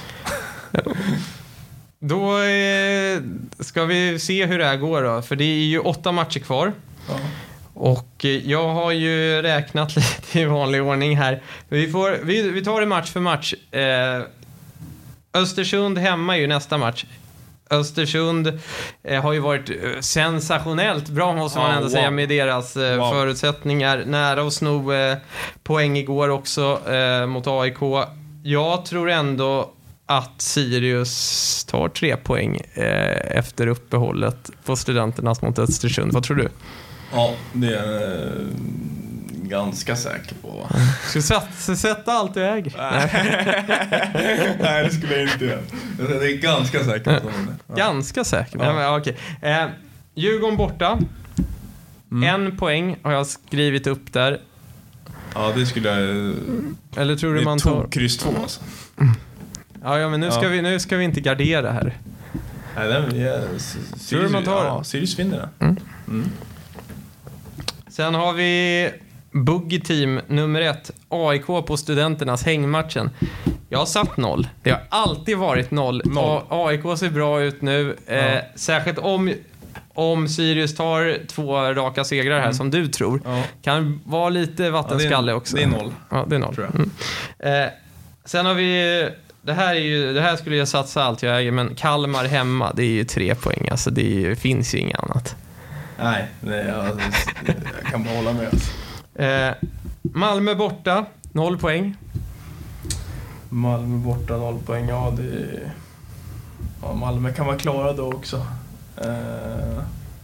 S3: Då
S8: eh, ska vi se hur det här går då, för det är ju åtta matcher kvar. Ja. Och jag har ju räknat lite i vanlig ordning här. Vi, får, vi, vi tar det match för match. Eh, Östersund hemma är ju nästa match. Östersund eh, har ju varit sensationellt bra, måste man ändå wow. säga, med deras eh, wow. förutsättningar. Nära att sno eh, poäng igår också eh, mot A I K. Jag tror ändå att Sirius tar tre poäng eh, efter uppehållet på Studenternas mot Östersund. Vad tror du?
S3: Ja, det är jag ganska säker på.
S8: Ska du sätta, sätta allt du äger?
S3: Nej, det skulle jag inte göra. Det är ganska säker på det.
S8: Ja. Ganska säker? Ja. Ja, okej. Eh, Djurgården borta. Mm. En poäng har jag skrivit upp där.
S3: Ja, det skulle jag...
S8: Eller tror du man tar...
S3: Det är kryss två alltså.
S8: Ja, ja, men nu ska, ja. vi, nu ska vi inte gardera här.
S3: Nej, den är...
S8: Tror du man tar
S3: ja, Sirius vinner det.
S8: Mm. Mm. Sen har vi Buggy Team nummer ett, A I K på Studenternas hängmatchen. Jag har satt noll. Det har alltid varit noll. noll. A I K ser bra ut nu. Ja. Eh, särskilt om, om Sirius tar två raka segrar här, mm. som du tror. Ja. Kan vara lite vattenskalle
S3: ja,
S8: också.
S3: Det är noll.
S8: Ja, det är noll. Tror jag. Mm. Eh, sen har vi... Det här, är ju, det här skulle jag satsa allt jag äger, men Kalmar hemma, det är ju tre poäng. Alltså det är, finns ju inget annat.
S3: Nej, det, jag, jag kan bara hålla med.
S8: Eh, Malmö borta, noll poäng.
S3: Malmö borta, noll poäng. Ja, det, ja, Malmö kan vara klara då också. Eh,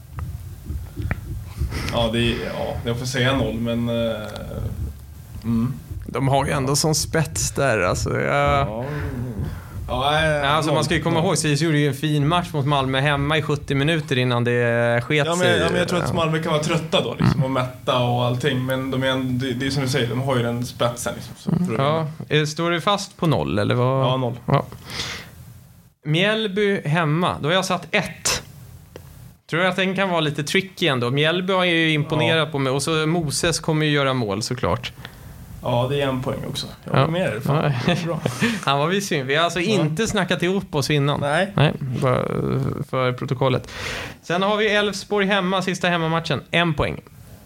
S3: ja, det, ja, jag får säga noll, men... Eh, mm.
S8: De har ju ändå sån spets där, alltså. Jag... Ja. Ja, äh, alltså man ska ju komma ihåg, Sirius gjorde ju en fin match mot Malmö hemma i sjuttio minuter innan det sket
S3: ja, men, sig. Ja, men jag tror att Malmö kan vara trötta då liksom, och mätta och allting, men de är, det, det är som du säger, de har ju den spetsen liksom, så
S8: ja. Står det fast på noll eller vad?
S3: Ja, noll.
S8: Ja. Mjällby hemma, då har jag satt ett. Tror jag att den kan vara lite tricky ändå. Mjällby har ju imponerat ja. på mig, och så Moses kommer ju göra mål såklart.
S3: Ja, det är en poäng också. Jag var ja. med det. Fan, det bra.
S8: Han var visst synd. Vi har alltså ja. inte snackat ihop oss innan.
S3: Nej.
S8: Nej, bara för protokollet. Sen har vi Elfsborg hemma, sista hemmamatchen. En poäng.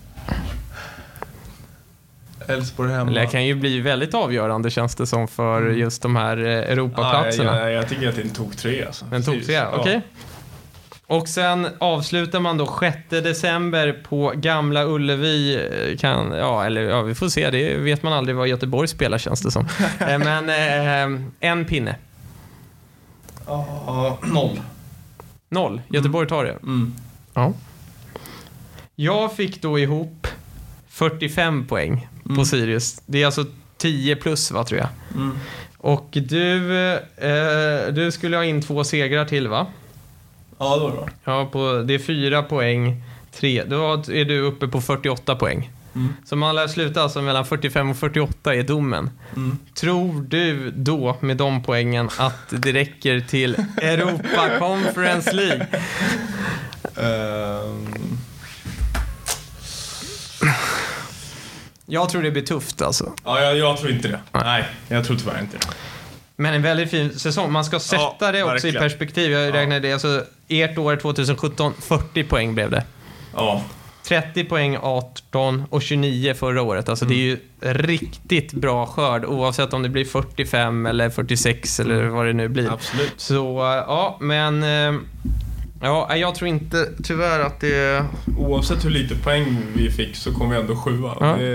S3: Elfsborg hemma.
S8: Det kan ju bli väldigt avgörande, känns det som, för mm. just de här Europaplatserna.
S3: Ja, jag, jag, jag tycker att den tog tre. Alltså.
S8: Den tog tre, okej. Okay. Ja. Och sen avslutar man då sjätte december på Gamla Ullevi. Kan, ja, eller ja, vi får se. Det vet man aldrig vad Göteborg spelar, känns det som. Men eh, en pinne.
S3: Ja, uh, noll.
S8: Noll. Göteborg tar det.
S3: Mm.
S8: Ja. Jag fick då ihop fyrtiofem poäng mm. på Sirius. Det är alltså tio plus, va, tror jag. Mm. Och du, eh, du skulle ha in två segrar till, va?
S3: Ja, då då.
S8: Ja, på, det är fyra poäng. Tre. Då är du uppe på fyrtioåtta poäng. Mm. Så man lär sluta alltså mellan fyrtiofem och fyrtioåtta i domen. Mm. Tror du då med de poängen att det räcker till Europa Conference League? Um... Jag tror det blir tufft alltså.
S3: Ja, jag, jag tror inte det. Nej, jag tror tyvärr inte det.
S8: Men en väldigt fin säsong. Man ska sätta ja, det också verkligen. I perspektiv. Jag räknar ja. det. Alltså, ert år tjugosjutton, fyrtio poäng blev det.
S3: Ja.
S8: trettio poäng arton och tjugonio förra året. Alltså mm. det är ju riktigt bra skörd oavsett om det blir fyrtiofem eller fyrtiosex mm. eller vad det nu blir.
S3: Absolut.
S8: Så ja, men ja, jag tror inte tyvärr att det...
S3: Oavsett hur lite poäng vi fick så kommer vi ändå sjua. Ja. Det,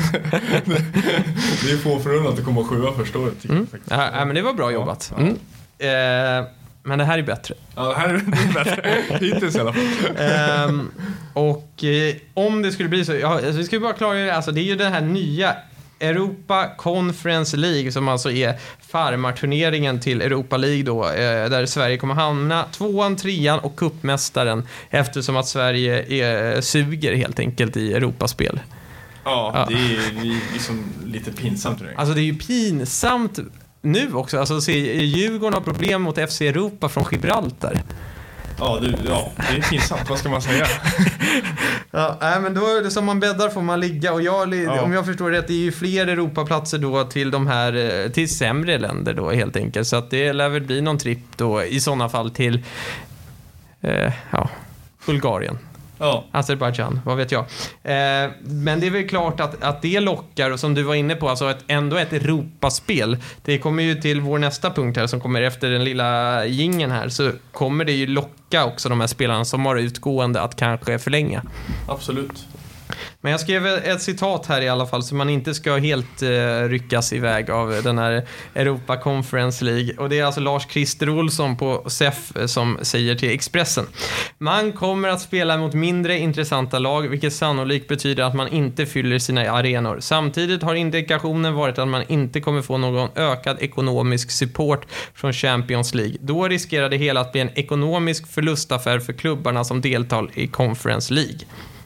S3: det är få förunnat att det kommer sjua första året.
S8: Mm. Ja, men det var bra jobbat. Ja. Mm. Eh, men det här är bättre.
S3: Ja, det här är bättre. Hittills i alla fall.
S8: um, och eh, om det skulle bli så... Ja, alltså, vi ska bara klara det. Alltså, det är ju den här nya Europa Conference League som alltså är farmarturneringen till Europa League då, eh, där Sverige kommer hamna tvåan, trean och cupmästaren eftersom att Sverige är, suger helt enkelt i Europaspel.
S3: Ja, ja. Det är liksom lite pinsamt.
S8: Alltså det är ju pinsamt nu också. Alltså se, Djurgården har problem mot F C Europa från Gibraltar.
S3: Ja, det, ja, det är pinsamt. Vad ska man säga?
S8: Ja, nej, men då är det som man bäddar får man ligga. Och jag, ja. om jag förstår rätt, det är ju fler Europaplatser då till de här till sämre länder då helt enkelt. Så att det lär väl bli någon tripp då i sådana fall till eh, ja, Bulgarien.
S3: Ja.
S8: Azerbaijan, vad vet jag. Eh, men det är väl klart att, att det lockar, och som du var inne på, alltså ett, ändå ett Europaspel. Det kommer ju till vår nästa punkt här som kommer efter den lilla gingen här, så kommer det ju locka också de här spelarna som har utgående att kanske förlänga.
S3: Absolut.
S8: Men jag skrev ett citat här i alla fall så man inte ska helt uh, ryckas iväg av den här Europa Conference League. Och det är alltså Lars Christer Olsson på S E F som säger till Expressen: man kommer att spela mot mindre intressanta lag, vilket sannolikt betyder att man inte fyller sina arenor. Samtidigt har indikationen varit att man inte kommer få någon ökad ekonomisk support från Champions League. Då riskerar det hela att bli en ekonomisk förlustaffär för klubbarna som deltar i Conference League.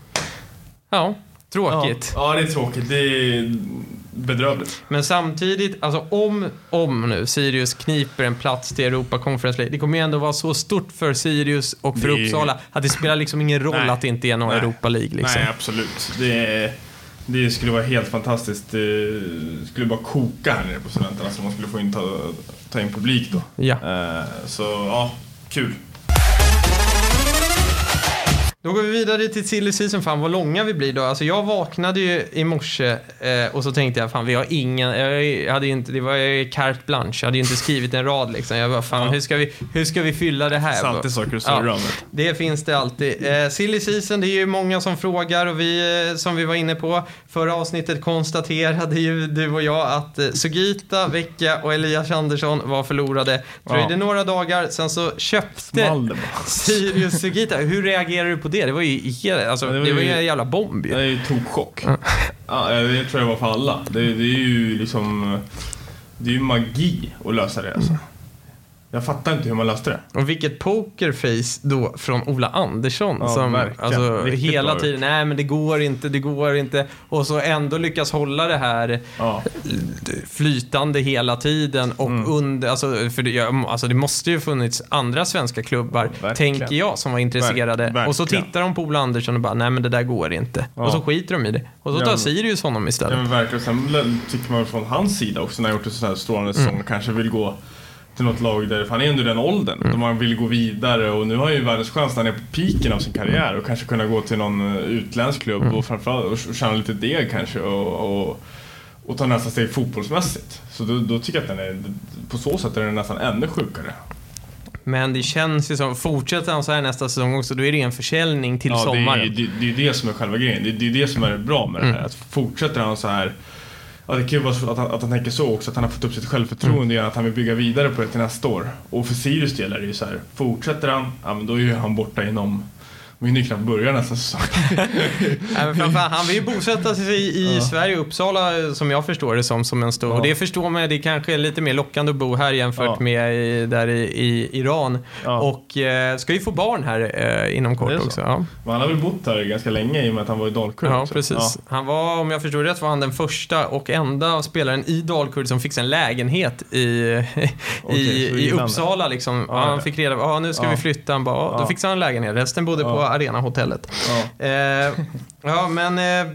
S8: Ja, tråkigt.
S3: Ja, ja, det är tråkigt. Det är bedrövligt.
S8: Men samtidigt, alltså om, om nu Sirius kniper en plats till Europa Conference League, det kommer ju ändå vara så stort för Sirius och för det... Uppsala att det spelar liksom ingen roll Nej. Att det inte är någon Nej. Europa League. Liksom.
S3: Nej, absolut. Det, det skulle vara helt fantastiskt. Det skulle bara koka här nere på studenterna så man skulle få in ta, ta in publik då.
S8: Ja.
S3: Uh, så, ja, kul.
S8: Då går vi vidare till silly season. Fan vad långa vi blir då. Alltså jag vaknade ju i morse eh, och så tänkte jag fan vi har ingen, jag hade inte, det var ju carte blanche. Jag hade ju inte skrivit en rad liksom. Jag bara fan ja. hur ska vi hur ska vi fylla det här?
S3: Alltid saker och ja,
S8: det finns det alltid. Eh, silly season, det är ju många som frågar och vi eh, som vi var inne på förra avsnittet konstaterade ju du och jag att eh, Sugita, Vecka och Elias Andersson var förlorade. Dröjde ja. några dagar, sen så köpte Sirius Sugita. Hur reagerar du på det? Det var ju, alltså, ja, det var ju, det var ju en jävla bomb.
S3: Det är ju tokchock. Ja. Ja, det tror jag var för alla. Det, det är ju liksom... Det är ju magi att lösa det alltså. Jag fattar inte hur man löste det.
S8: Och vilket pokerface då från Ola Andersson ja, som alltså, hela tiden, nej men det går inte, det går inte. Och så ändå lyckas hålla det här ja. flytande hela tiden. Och mm. under, alltså, för det, alltså, det måste ju funnits andra svenska klubbar, ja, tänker jag, som var intresserade. Verkligen. Och så tittar de på Ola Andersson och bara, nej men det där går inte. Ja. Och så skiter de i det. Och så tar ja, Sirius honom istället.
S3: Ja men verkligen, sen tycker man från hans sida också när han gjort en sån här strålande säsong mm. kanske vill gå till något lag där han är under den åldern mm. då man vill gå vidare och nu har ju världens chans när han är på piken av sin karriär och kanske kunna gå till någon utländsk klubb mm. och framförallt och tjäna lite deg kanske och, och, och ta nästa steg fotbollsmässigt. Så då, då tycker jag att den är, på så sätt är den nästan ännu sjukare.
S8: Men det känns ju som, fortsätter han så här nästa säsong också, då är det en försäljning till
S3: ja,
S8: sommaren.
S3: Det är det, det är det som är själva grejen. Det, det är det som är bra med mm. det här. Att fortsätter han så här. Ja, det är kul att han, att han tänker så också, att han har fått upp sitt självförtroende mm. att han vill bygga vidare på det till nästa år. Och för Sirius del är det ju så här, fortsätter han, ja men då är ju han borta inom min är knappt börjar nästa säsong.
S8: Han vill ju bosätta sig i, i ja. Sverige, Uppsala, som jag förstår det som, som en stor. Ja. Och det förstår man, det är kanske lite mer lockande att bo här jämfört ja. med i, där i, i Iran. Ja. Och eh, ska ju få barn här eh, inom kort också. Ja.
S3: Men han har väl bott här ganska länge i och med att han var i Dalkurd.
S8: Ja, precis. Ja. Han var, om jag förstår rätt, var han den första och enda spelaren i Dalkurd som fick en lägenhet i, okay, i, i Uppsala. Liksom. Ja, han fick reda på, ah, nu ska ja. vi flytta. Han bara, ah, då fick han en lägenhet. Resten bodde ja. på Arena-hotellet. Ja, eh, ja men eh,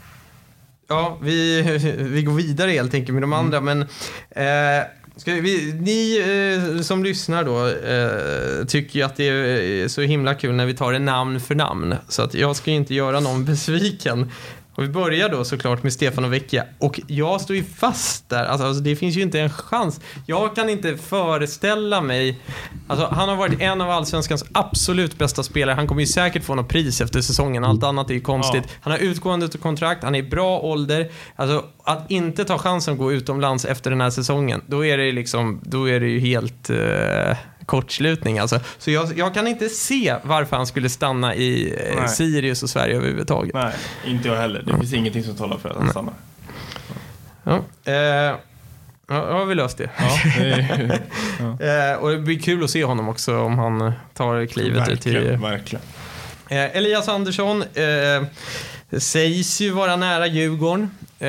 S8: ja, vi, vi går vidare helt enkelt med de andra. Mm. Men eh, ska vi, ni eh, som lyssnar då eh, tycker ju att det är så himla kul när vi tar det namn för namn. Så att jag ska inte göra någon besviken. Och vi börjar då såklart med Stefano Vecchia. Och jag står ju fast där. Alltså, alltså det finns ju inte en chans. Jag kan inte föreställa mig. Alltså han har varit en av allsvenskans absolut bästa spelare. Han kommer ju säkert få något pris efter säsongen. Allt annat är ju konstigt. Ja. Han har utgående kontrakt. Han är i bra ålder. Alltså att inte ta chansen att gå utomlands efter den här säsongen. Då är det liksom, då är det ju helt eh, kortslutning alltså. Så jag, jag kan inte se varför han skulle stanna i eh, Sirius och Sverige överhuvudtaget.
S3: Nej, inte jag heller. Det mm. finns ingenting som talar för att han stannar.
S8: Ja, eh, ja, har vi löst det.
S3: Ja, det är,
S8: ja. eh, och det blir kul att se honom också om han tar klivet
S3: verkligen,
S8: till...
S3: Verkligen.
S8: Eh, Elias Andersson eh, sägs ju vara nära Djurgården. Eh,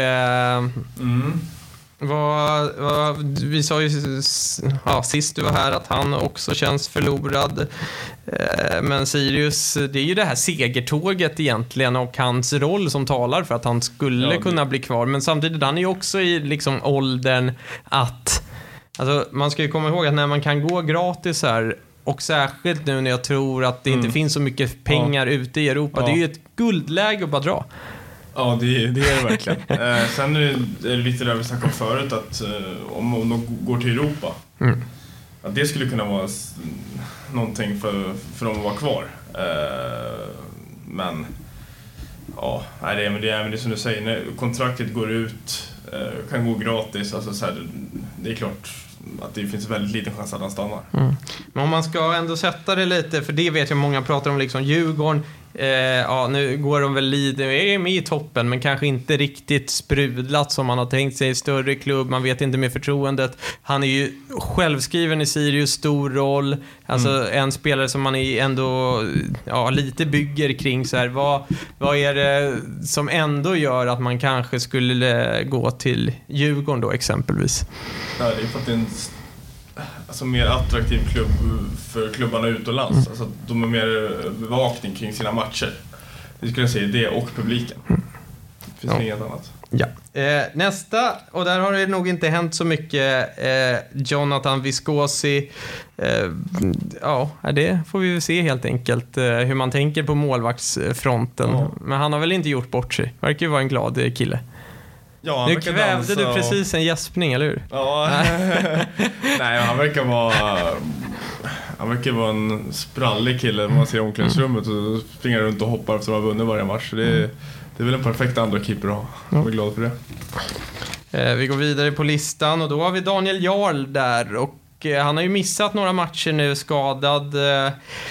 S8: mm. Vad, vad, vi sa ju ja, sist du var här att han också känns förlorad. Eh, men Sirius, det är ju det här segertåget egentligen och hans roll som talar för att han skulle ja, det... kunna bli kvar. Men samtidigt, han är ju också i liksom åldern att... Alltså, man ska ju komma ihåg att när man kan gå gratis här, och särskilt nu när jag tror att det mm. inte finns så mycket pengar ja. ute i Europa, ja. det är ju ett guldläge att bara dra.
S3: Ja, det, det är det verkligen. eh, sen är det, är det lite där vi snackade om förut att eh, om, om de går till Europa mm. att det skulle kunna vara s- någonting för, för dem att vara kvar. Eh, men ja, nej, det, är, men det, är, men det är som du säger, när kontraktet går ut eh, kan gå gratis. Alltså, så här, det är klart att det finns väldigt liten chans att han stannar.
S8: Mm. Men om man ska ändå sätta det lite, för det vet jag många pratar om liksom Djurgården. Eh, ja, nu går de väl lite, är med i toppen men kanske inte riktigt sprudlat som man har tänkt sig i större klubb, man vet inte med förtroendet. Han är ju självskriven i Sirius, stor roll, alltså mm. en spelare som man är ändå ja, lite bygger kring så här, vad, vad är det som ändå gör att man kanske skulle gå till Djurgården då exempelvis?
S3: Ja, det är för att det är en alltså mer attraktiv klubb för klubbarna utomlands. Mm. Alltså de har mer bevakning kring sina matcher. Det skulle jag säga det och publiken. Mm. Det finns ja. inget annat.
S8: Ja. Eh, nästa, och där har det nog inte hänt så mycket. Eh, Jonathan Viscosi. Eh, ja, det får vi se helt enkelt eh, hur man tänker på målvaktsfronten. Ja. Men han har väl inte gjort bort sig. Verkar ju vara en glad kille.
S3: Ja,
S8: nu kvävde du precis en gäspning, eller hur?
S3: Ja. Nej, han verkar vara han verkar vara en sprallig kille. Man ser i omklädningsrummet och springer runt och hoppar efter att ha vunnit varje match. Det är, det är väl en perfekt andra keeper att ha. Jag är glad för det.
S8: Eh, vi går vidare på listan och då har vi Daniel Jarl där. Och eh, han har ju missat några matcher nu, skadad. Eh,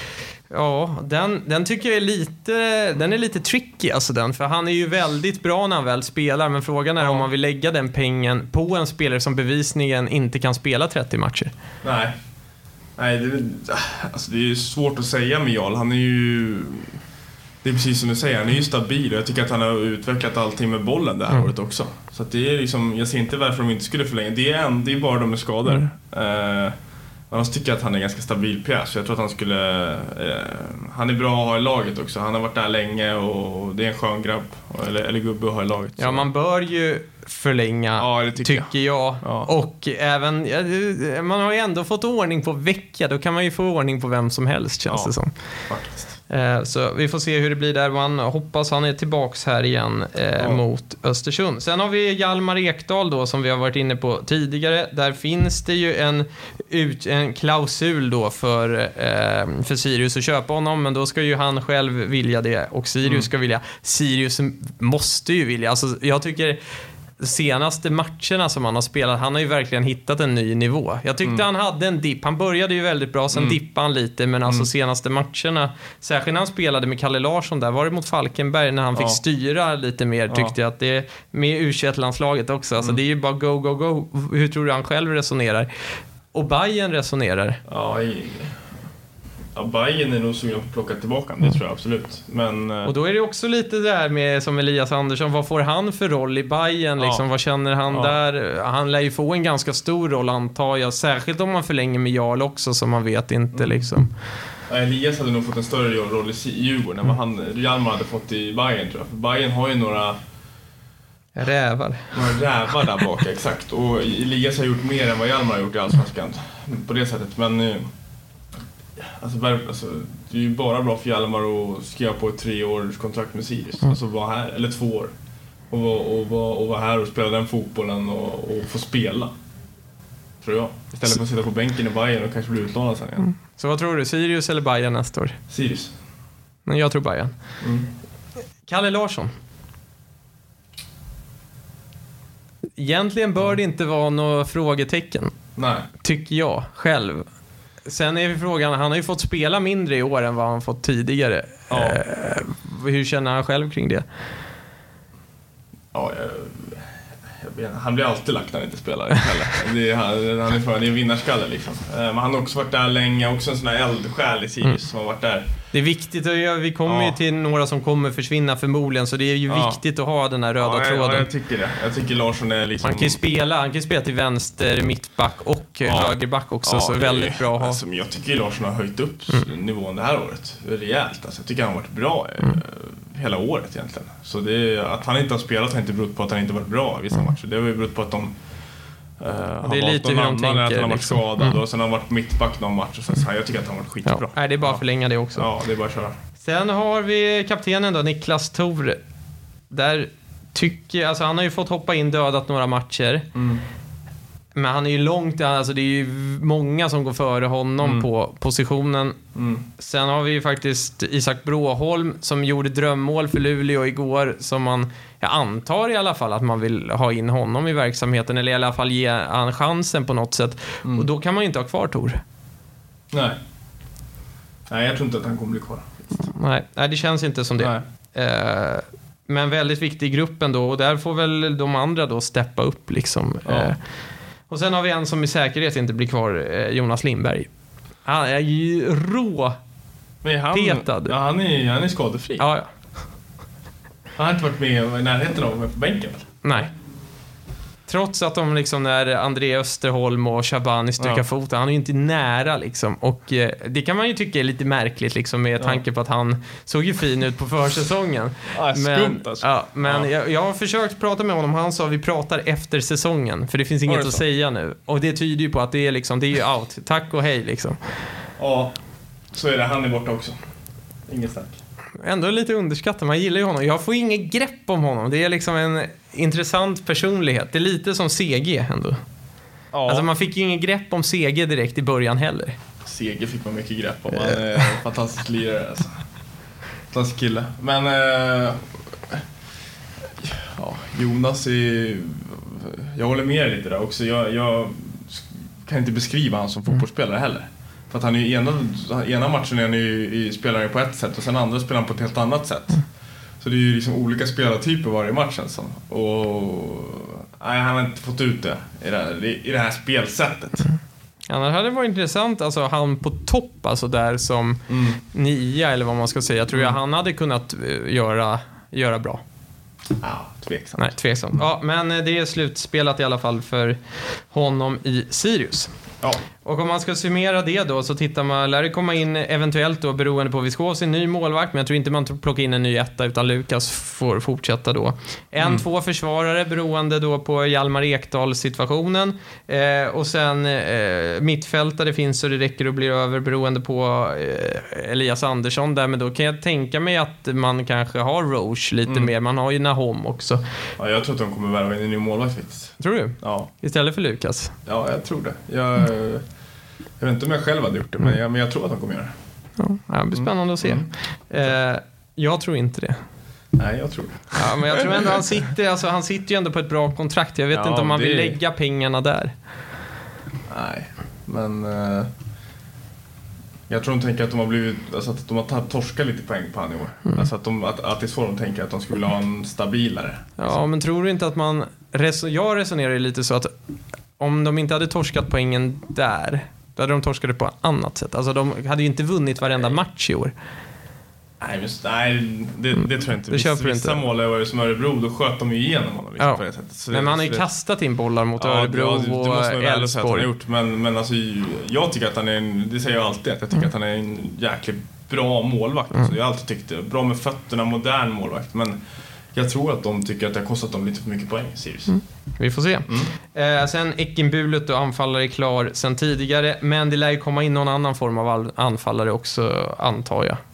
S8: Ja, den, den tycker jag är lite, den är lite tricky alltså den, för han är ju väldigt bra när han väl spelar, men frågan är ja. om man vill lägga den pengen på en spelare som bevisningen inte kan spela trettio matcher.
S3: Nej, Nej det, alltså det är ju svårt att säga med Jarl. Han är ju, det är precis som du säger, han är ju stabil och jag tycker att han har utvecklat allting med bollen det här mm. året också. Så att det är liksom, jag ser inte varför de inte skulle förlänga. Det är, en, det är bara de med skador. Mm. Uh, Annars tycker jag att han är en ganska stabil pjäs. Jag tror att han skulle eh, han är bra att ha i laget också. Han har varit där länge och det är en skön grabb eller, eller gubbe att ha i laget.
S8: Ja, så. Man bör ju förlänga, ja, det tycker, tycker jag, jag. Ja. Och även ja, man har ju ändå fått ordning på Vecchia. Då kan man ju få ordning på vem som helst, känns ja, det som.
S3: Faktiskt.
S8: Så vi får se hur det blir där. Man hoppas han är tillbaks här igen eh, ja. mot Östersund. Sen har vi Hjalmar Ekdal då, som vi har varit inne på tidigare. Där finns det ju en, ut, en klausul då för, eh, för Sirius att köpa honom. Men då ska ju han själv vilja det och Sirius mm. ska vilja. Sirius måste ju vilja. Alltså, jag tycker... senaste matcherna som han har spelat, han har ju verkligen hittat en ny nivå. Jag tyckte mm. han hade en dipp. Han började ju väldigt bra, sen mm. dippade han lite, men alltså mm. senaste matcherna, särskilt när han spelade med Kalle Larsson där, var det mot Falkenberg när han ja. fick styra lite mer, tyckte ja. jag att det är med U tjugoett-landslaget också. Alltså mm. det är ju bara go, go, go. Hur tror du han själv resonerar? Och Bayern resonerar.
S3: Ja, i... Ja, Bayern är nog sugen på att plocka tillbaka, det tror jag absolut. Men,
S8: och då är det också lite där med som Elias Andersson, vad får han för roll i Bayern? Liksom, ja. Vad känner han ja. där? Han lär ju få en ganska stor roll, antar jag. Särskilt om man förlänger med Jarl också, som man vet inte. Mm. Liksom.
S3: Ja, Elias hade nog fått en större roll i Djurgården än vad han, Hjalmar hade fått i Bayern, tror jag. För Bayern har ju några...
S8: Rävar.
S3: Några rävar där bak, exakt. Och Elias har gjort mer än vad Hjalmar har gjort i Allsvenskan. På det sättet, men... Alltså, alltså, det är ju bara bra för Hjalmar att skriva på ett tre års kontrakt med Sirius. Mm. Alltså vara här, eller två år. Och vara och var, och var här och spela den fotbollen och, och få spela. Tror jag. Istället för att sitta på bänken i Bayern och kanske bli utlånad sen igen. Mm.
S8: Så vad tror du? Sirius eller Bayern nästa år?
S3: Sirius.
S8: Men jag tror Bayern. Mm. Kalle Larsson. Egentligen bör det inte vara några frågetecken.
S3: Nej.
S8: Tycker jag själv. Sen är frågan, han har ju fått spela mindre i år än vad han fått tidigare. Ja. Eh, hur känner han själv kring det?
S3: Ja, jag, jag, jag, han blir alltid lagt när han inte spelar. det är, han, han är för, det är en vinnarskalle liksom. Eh, men han har också varit där länge, också en sån här eldsjäl i Sirius mm. som har varit där.
S8: Det är viktigt att göra, vi kommer ja. ju till några som kommer försvinna förmodligen, så det är ju ja. viktigt att ha den här röda
S3: ja,
S8: tråden.
S3: Ja, jag tycker det. Jag tycker Larsson är liksom...
S8: Han kan ju spela, han kan spela till vänster, mittback och ja. högerback också, ja, så väldigt bra att ha.
S3: Alltså, jag tycker Larsson har höjt upp mm. nivån det här året rejält. Alltså, jag tycker han har varit bra mm. hela året egentligen. Så det är, att han inte har spelat har inte berott på att han inte varit bra i vissa mm. matcher. Det har ju berott på att de Uh,
S8: det är lite hur de tänker.
S3: Han har varit
S8: liksom.
S3: skadad mm. och sen har han varit mittback någon match och sen, så här, jag tycker att han har varit skitbra.
S8: Ja. Nej, det är bara att förlänga det också.
S3: Ja, det är bara att köra.
S8: Sen har vi kaptenen då, Niklas Thor. Där tycker, alltså han har ju fått hoppa in dödat några matcher. Mm. Men han är ju långt, alltså det är ju många som går före honom mm. på positionen. Mm. Sen har vi ju faktiskt Isak Bråholm som gjorde drömmål för Luleå igår, som man, jag antar i alla fall att man vill ha in honom i verksamheten, eller i alla fall ge han chansen på något sätt. Mm. Och då kan man ju inte ha kvar Tor.
S3: Nej. Nej, jag tror inte att han kommer bli kvar.
S8: Nej, nej det känns inte som det. Eh, men väldigt viktig i gruppen då, och där får väl de andra då steppa upp liksom. Ja. Eh, Och sen har vi en som i säkerhet inte blir kvar, Jonas Lindberg. Han är ju rå
S3: Men han, petad. Ja, han är, han är skadefri.
S8: Ja, ja.
S3: Han har inte varit med i närheten av på bänken.
S8: Nej. Trots att de liksom, när André Österholm och Shabani stryka ja. foten, han är ju inte nära liksom. Och eh, det kan man ju tycka är lite märkligt liksom, med ja. tanke på att han såg ju fin ut på försäsongen.
S3: Ja,
S8: men
S3: skumt alltså.
S8: ja, men ja. Jag, jag har försökt prata med honom. Han sa vi pratar efter säsongen, för det finns inget det att säga nu. Och det tyder ju på att det är liksom, det är ju out. Tack och hej liksom.
S3: Ja, så är det. Han är borta också. Inget snack.
S8: Ändå lite underskattad, man gillar ju honom. Jag får inget grepp om honom. Det är liksom en intressant personlighet. Det är lite som C G ändå. Ja. Alltså man fick ju ingen grepp om C G direkt i början heller.
S3: C G fick man mycket grepp om. Han är en fantastisk lirare alltså. Fantastisk kille. Men äh, ja, Jonas är, jag håller med lite där också. Jag, jag kan inte beskriva han som fotbollsspelare heller. För att han är ju ena, ena matchen är han ju spelare på ett sätt och sen andra spelar han på ett helt annat sätt. Så det är ju liksom olika spelartyper varje match alltså. Och nej, han har inte fått ut det i det här, i det här spelsättet.
S8: Ja, det hade varit intressant, alltså han på topp, alltså där som mm. nia eller vad man ska säga. Jag tror mm. jag han hade kunnat göra, göra bra.
S3: Ja, tveksamt.
S8: Nej, tveksamt. Ja, men det är slutspelat i alla fall för honom i Sirius.
S3: Ja.
S8: Och om man ska summera det då, så tittar man, lär det komma in eventuellt då, beroende på Viskås, en ny målvakt, men jag tror inte man plockar in en ny etta, utan Lukas får fortsätta då. En, mm. två försvarare beroende då på Hjalmar Ekdal situationen, eh, och sen eh, mittfältare finns så det räcker och blir över beroende på eh, Elias Andersson där, men då kan jag tänka mig att man kanske har Roche lite mm. mer, man har ju Nahom också.
S3: Ja, jag tror att de kommer värva in en ny målvakt faktiskt.
S8: Tror du?
S3: Ja.
S8: Istället för Lukas?
S3: Ja, jag tror det. Jag Jag vet inte om jag själv hade gjort det, men jag, men jag tror att de kommer göra det.
S8: Ja, det blir spännande att se. Mm. Eh, jag tror inte det.
S3: Nej, jag tror det.
S8: Ja, men jag tror ändå han sitter, alltså, han sitter ju ändå på ett bra kontrakt. Jag vet ja, inte om han det... vill lägga pengarna där.
S3: Nej, men uh, jag tror de tänker att de har blivit, alltså att de har torskat lite poäng på han i år. Mm. Alltså att, de, att, att det är så de tänker att de skulle ha en stabilare.
S8: Ja, alltså. Men tror du inte att man res- jag resonerar lite så att om de inte hade torskat poängen där, då hade de torskat det på annat sätt. Alltså de hade ju inte vunnit varenda match i år.
S3: Nej, just, nej det, det tror jag inte.
S8: Det
S3: vissa vissa
S8: inte.
S3: mål var ju som Örebro, då sköt de ju igenom honom.
S8: Ja.
S3: På det sättet. Så
S8: nej,
S3: det,
S8: men han har ju
S3: det,
S8: kastat in bollar mot
S3: ja,
S8: Örebro
S3: ja, det, det
S8: och Elfsborg.
S3: gjort, men, men alltså, jag tycker att han är en, det säger jag alltid, att jag tycker mm. att han är en jäkligt bra målvakt. Mm. Alltså, jag har alltid tyckt det. Bra med fötterna, modern målvakt. Men jag tror att de tycker att det har kostat dem lite för mycket poäng, Sirius. Mm.
S8: Vi får se. Mm. Eh, sen Ekenbulut och anfallare är klar sen tidigare. Men det lär ju komma in någon annan form av anfallare också, antar jag.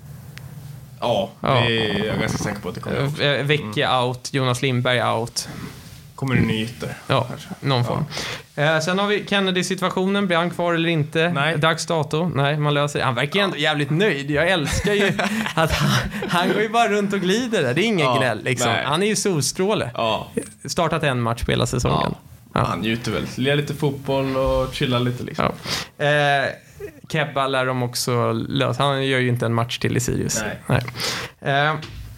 S3: Ja, det är jag ganska säker på att det kommer.
S8: Vecke mm. out, Jonas Lindberg out.
S3: Kommer det ny ytter?
S8: Ja, någon form. Ja. Eh, sen har vi Kennedy-situationen. Blir han kvar eller inte?
S3: Nej.
S8: Dags dato. Nej, man löser det. Han verkar ändå jävligt nöjd. Jag älskar ju att han, han går ju bara runt och glider där. Det är ingen ja, gnäll liksom. Nej. Han är ju solstråle. Ja. Startat en match på hela säsongen. Ja.
S3: Ja. Han njuter väl. Ler lite fotboll och chillar lite liksom.
S8: Ja. Eh, Kebba lär de också lösa. Han gör ju inte en match till i Sirius.
S3: Nej.
S8: Nej. Eh,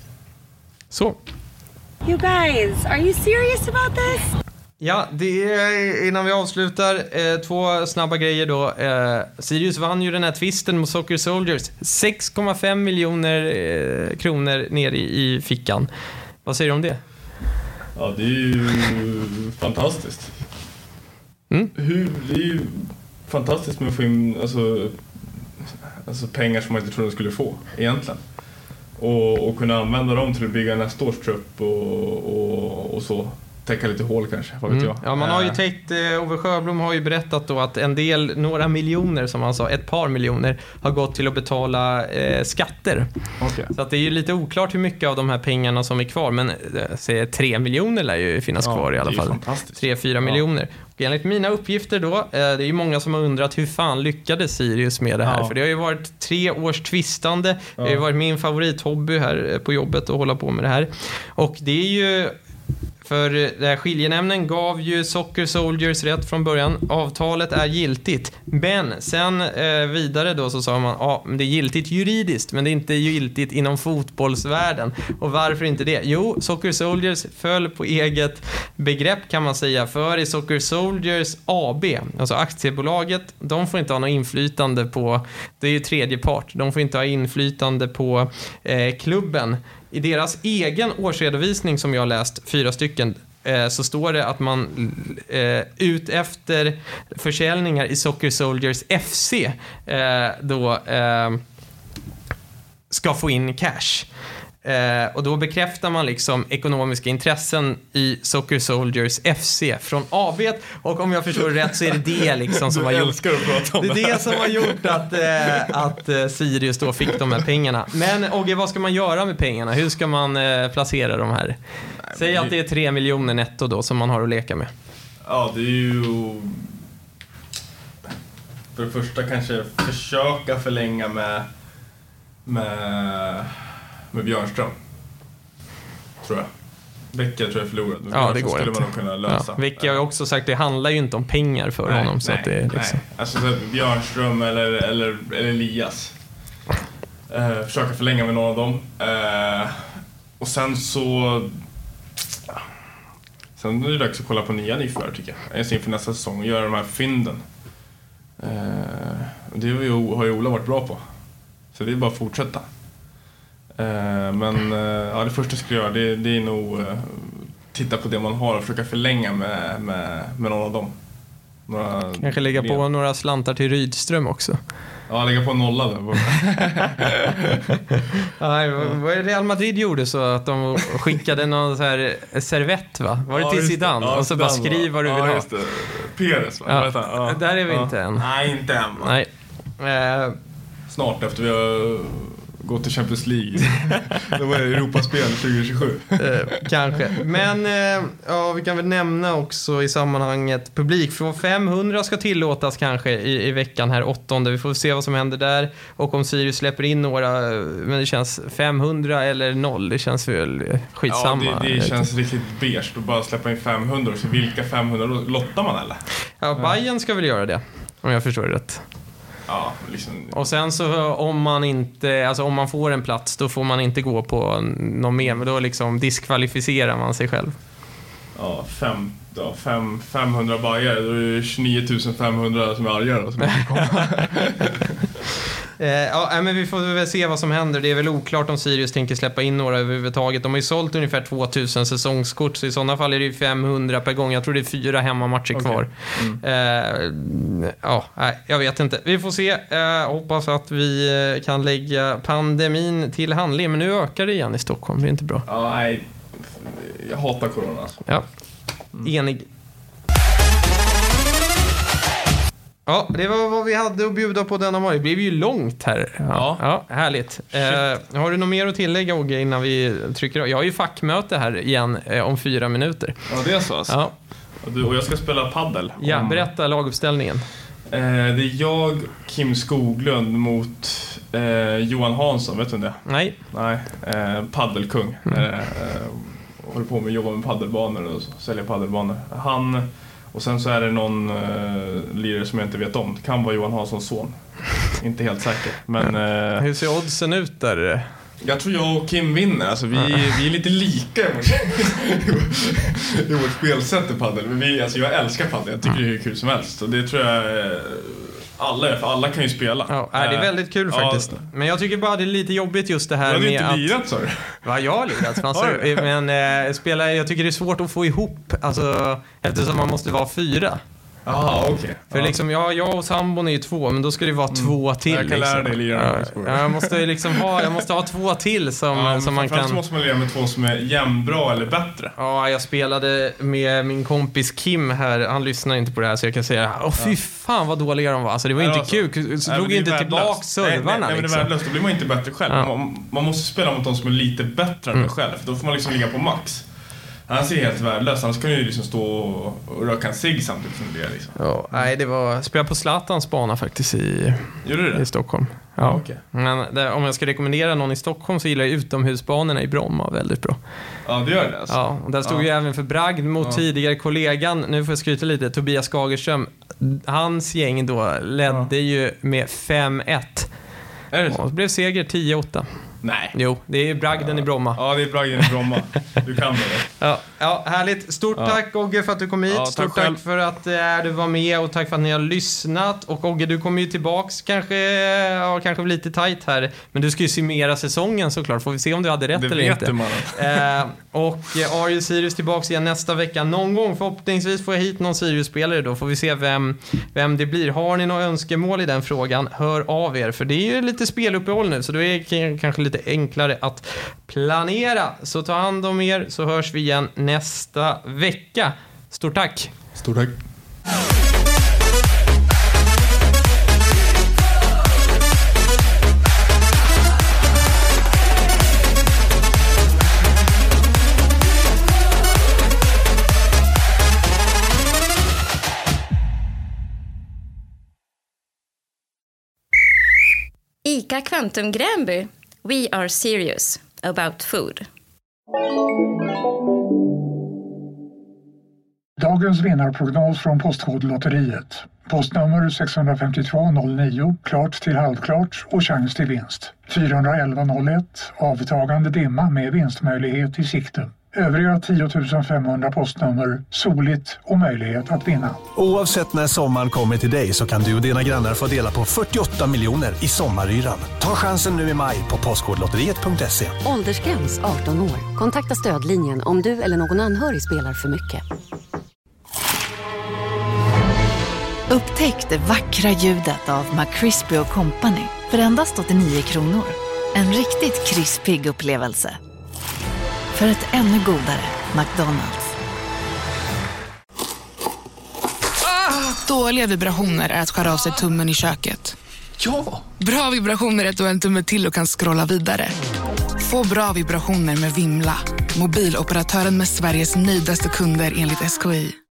S8: så.
S9: You guys, are you serious about this?
S8: Ja, det är, innan vi avslutar, eh, två snabba grejer då. Eh, Sirius vann ju den här tvisten mot Soccer Soldiers. sex komma fem miljoner eh, kronor ner i, i fickan. Vad säger du om det?
S3: Ja, det är ju fantastiskt.
S8: Mm?
S3: Hur, det är ju fantastiskt med att få in alltså, alltså pengar som man inte trodde de skulle få egentligen. Och, och kunna använda dem till att bygga nästa års trupp och, och, och så. Täcka lite hål kanske, vad vet
S8: mm.
S3: jag.
S8: Ja, man har ju täckt, eh, Ove Sjöblom har ju berättat då att en del, några miljoner som han sa, ett par miljoner har gått till att betala eh, skatter.
S3: Okay.
S8: Så att det är ju lite oklart hur mycket av de här pengarna som är kvar, men eh, säger tre miljoner lär ju finnas ja, kvar i alla fall. tre fyra ja. miljoner. Och enligt mina uppgifter då, eh, det är ju många som har undrat hur fan lyckades Sirius med det här. Ja. För det har ju varit tre års tvistande. Ja. Det har ju varit min favorithobby här på jobbet att hålla på med det här. Och det är ju för det här skiljenämnden gav ju Soccer Soldiers rätt från början. Avtalet är giltigt. Men sen eh, vidare då så sa man ja, det är giltigt juridiskt, men det är inte giltigt inom fotbollsvärlden. Och varför inte det? Jo, Soccer Soldiers föll på eget begrepp kan man säga. För i Soccer Soldiers A B, alltså aktiebolaget, de får inte ha något inflytande på, det är ju tredje part, de får inte ha inflytande på eh, klubben. I deras egen årsredovisning som jag har läst, fyra stycken, eh, så står det att man eh, ut efter försäljningar i Soccer Soldiers F C eh, då eh, ska få in cash. Eh, och då bekräftar man liksom ekonomiska intressen i Soccer Soldiers F C från A B. Och om jag förstår rätt så är det det liksom som har gjort, det är det som har gjort att, eh, att eh, Sirius då fick de här pengarna. Men Ogge, vad ska man göra med pengarna? Hur ska man eh, placera de här? Nej, Säg att det är tre miljoner netto då som man har att leka med.
S3: Ja, det är ju för det första kanske försöka förlänga med med med Björnström, tror jag. Vecka tror jag förlorade. Men
S8: ja, det går
S3: skulle
S8: inte.
S3: man nog kunna lösa.
S8: Ja, Vecka har ju också sagt att det handlar ju inte om pengar för
S3: nej,
S8: honom. Så
S3: nej,
S8: att det är liksom...
S3: nej. Alltså så Björnström eller, eller, eller Elias. Eh, försöka förlänga med någon av dem. Eh, och sen så... Sen är det dags att kolla på nya nyförvärv tycker jag. Inför nästa säsong och göra de här fynden. Eh, det har ju, har ju Ola varit bra på. Så det är bara att fortsätta. Men ja, det första jag skulle göra det, det är nog titta på det man har och försöka förlänga med, med, med någon av dem. Några
S8: kanske lägga på med. Några slantar till Rydström också.
S3: Ja, lägga på en nolla där.
S8: Ja, vad är Real Madrid gjorde så att de skickade någon så här servett, va? Var det ja, till Zidane? Ja, och så bara skriv vad du vill
S3: ja,
S8: ha.
S3: Just det. Pérez, va?
S8: Ja,
S3: ja.
S8: Där är vi
S3: ja.
S8: inte än.
S3: Nej, inte än. Va?
S8: Nej. Eh.
S3: Snart efter vi har gå till Champions League. Det var Europaspel tjugo tjugosju.
S8: eh, kanske. Men eh, ja, vi kan väl nämna också i sammanhanget publik. För femhundra ska tillåtas kanske i, i veckan här åttonde. Vi får se vad som händer där. Och om Sirius släpper in några, men det känns femhundra eller noll. Det känns väl skitsamma.
S3: Ja, det, det känns riktigt beige. Då bara släppa in femhundra. Så vilka femhundra lottar man eller?
S8: Ja, Bayern ska väl göra det. Om jag förstår det rätt.
S3: Ja, liksom.
S8: Och sen så om man inte, alltså om man får en plats, då får man inte gå på någon mer, men då liksom diskvalificerar man sig själv.
S3: Ja, fem, ja fem, femhundra bajare, då är det tjugonio tusen femhundra som är argare som inte kommer.
S8: Eh, ja, men vi får väl se vad som händer. Det är väl oklart om Sirius tänker släppa in några överhuvudtaget. De har ju sålt ungefär tvåtusen säsongskort, så i sådana fall är det ju femhundra per gång. Jag tror det är fyra hemmamatcher okay. kvar. Mm. Eh, ja, nej, jag vet inte. Vi får se. Eh, hoppas att vi kan lägga pandemin till handling. Men nu ökar det igen i Stockholm. Det är inte bra.
S3: Ja, nej. Jag hatar corona. Alltså.
S8: Ja, enig. Ja, det var vad vi hade att bjuda på denna morgon. Det blev ju långt här. Ja, ja härligt. Eh, har du något mer att tillägga, Åge, innan vi trycker av? Jag har ju fackmöte här igen eh, om fyra minuter.
S3: Ja, det är så alltså.
S8: Ja.
S3: Och, du, och jag ska spela paddel.
S8: Ja, berätta laguppställningen.
S3: Eh, det är jag, Kim Skoglund mot eh, Johan Hansson, vet du det?
S8: Nej.
S3: Nej, eh, paddelkung. Mm. Eh, håller på med att jobba med paddelbanor och sälja paddelbanor. Han... Och sen så är det någon uh, lirare som jag inte vet om. Det kan vara Johan Hanssons son. Inte helt säker. Men, uh,
S8: hur ser oddsen ut där?
S3: Jag tror jag och Kim vinner. Alltså, vi, vi är lite lika i vårt, i vårt spelsätt i paddel. Men vi, alltså, jag älskar paddel. Jag tycker det är hur kul som helst. Och det tror jag... Uh, alla, för alla kan ju spela.
S8: Ja, det är väldigt kul faktiskt. Ja. Men jag tycker bara det är lite jobbigt just det här
S3: med att...
S8: Du
S3: har inte lirat, sa du?
S8: Ja, jag har lirat. Men eh, spela, jag tycker det är svårt att få ihop. Alltså, eftersom man måste vara fyra.
S3: Jaha, okej. Okay.
S8: För
S3: ja.
S8: liksom, jag, jag och sambon är ju två, men då ska det vara mm. två till.
S3: Jag kan
S8: liksom.
S3: lära dig lira.
S8: Ja, jag måste liksom ha, jag måste ha två till som,
S3: ja,
S8: som man kan...
S3: Främst måste man lira med två som är jämnbra eller bättre.
S8: Ja, jag spelade med min kompis Kim här. Han lyssnar inte på det här, så jag kan säga, åh fy fan vad dåliga de var. Alltså det var inte alltså, kul. Så drog inte tillbaka servarna. Nej, nej,
S3: nej, men det är värdelöst. Då blir man inte bättre själv. Ja. Man, man måste spela mot de som är lite bättre än mm. själv. För då får man liksom ligga på max. Han ser helt värdelös. Annars kan ju liksom stå och röka en cigg samtidigt som det liksom.
S8: Ja, nej, det var... Spela på Zlatans bana faktiskt i,
S3: det?
S8: i Stockholm. Ja,
S3: ja okej. Okay.
S8: Men det, om jag ska rekommendera någon i Stockholm så gillar jag utomhusbanorna i Bromma väldigt bra.
S3: Ja, det gör det alltså.
S8: Ja, och där stod ja. ju även för bragd mot ja. tidigare kollegan. Nu får jag skryta lite. Tobias Skagerström. Hans gäng då ledde ja. ju med fem ett.
S3: Är det så?
S8: Och det blev seger tio åtta.
S3: Nej.
S8: Jo, det är bragden
S3: ja.
S8: i Bromma.
S3: Ja, det är bragden i Bromma. Du kan det.
S8: Ja, ja, härligt. Stort ja. tack, Ogge, för att du kom hit. Ja, tack Stort själv. tack för att äh, du var med och tack för att ni har lyssnat. Och Ogge, du kommer ju tillbaks kanske, ja, kanske lite tajt här. Men du ska ju summera säsongen såklart. Får vi se om du hade rätt
S3: det
S8: eller
S3: vet
S8: inte.
S3: Man.
S8: eh, och eh, Ariel Sirius tillbaks igen nästa vecka. Någon gång förhoppningsvis får jag hit någon Sirius-spelare då. Får vi se vem, vem det blir. Har ni några önskemål i den frågan, hör av er. För det är ju lite speluppehåll nu. Så då är det kanske lite enklare att planera. Så ta hand om er, så hörs vi igen nästa vecka. Stort tack.
S3: Stort tack.
S2: ICA Kvantum Gränby. We are serious about food.
S15: Dagens vinnarprognos från Postkodlotteriet. Postnummer sex fem två noll nio, klart till halvklart och chans till vinst. fyra ett ett noll ett, avtagande dimma med vinstmöjlighet i sikte. Övriga tio tusen femhundra postnummer, soligt och möjlighet att vinna.
S16: Oavsett när sommaren kommer till dig så kan du och dina grannar få dela på fyrtioåtta miljoner i sommaryran. Ta chansen nu i maj på postkodlotteriet punkt se.
S17: Åldersgräns arton år. Kontakta stödlinjen om du eller någon anhörig spelar för mycket.
S11: Upptäck det vackra ljudet av McCrispy och Company för endast åttionio kronor. En riktigt krispig upplevelse. För ett ännu godare McDonald's.
S18: Ah, dåliga vibrationer är att skära av sig tummen i köket. Ja!
S19: Bra vibrationer är att du har en tumme till och kan scrolla vidare. Få bra vibrationer med Vimla. Mobiloperatören med Sveriges nöjdaste kunder enligt S K I.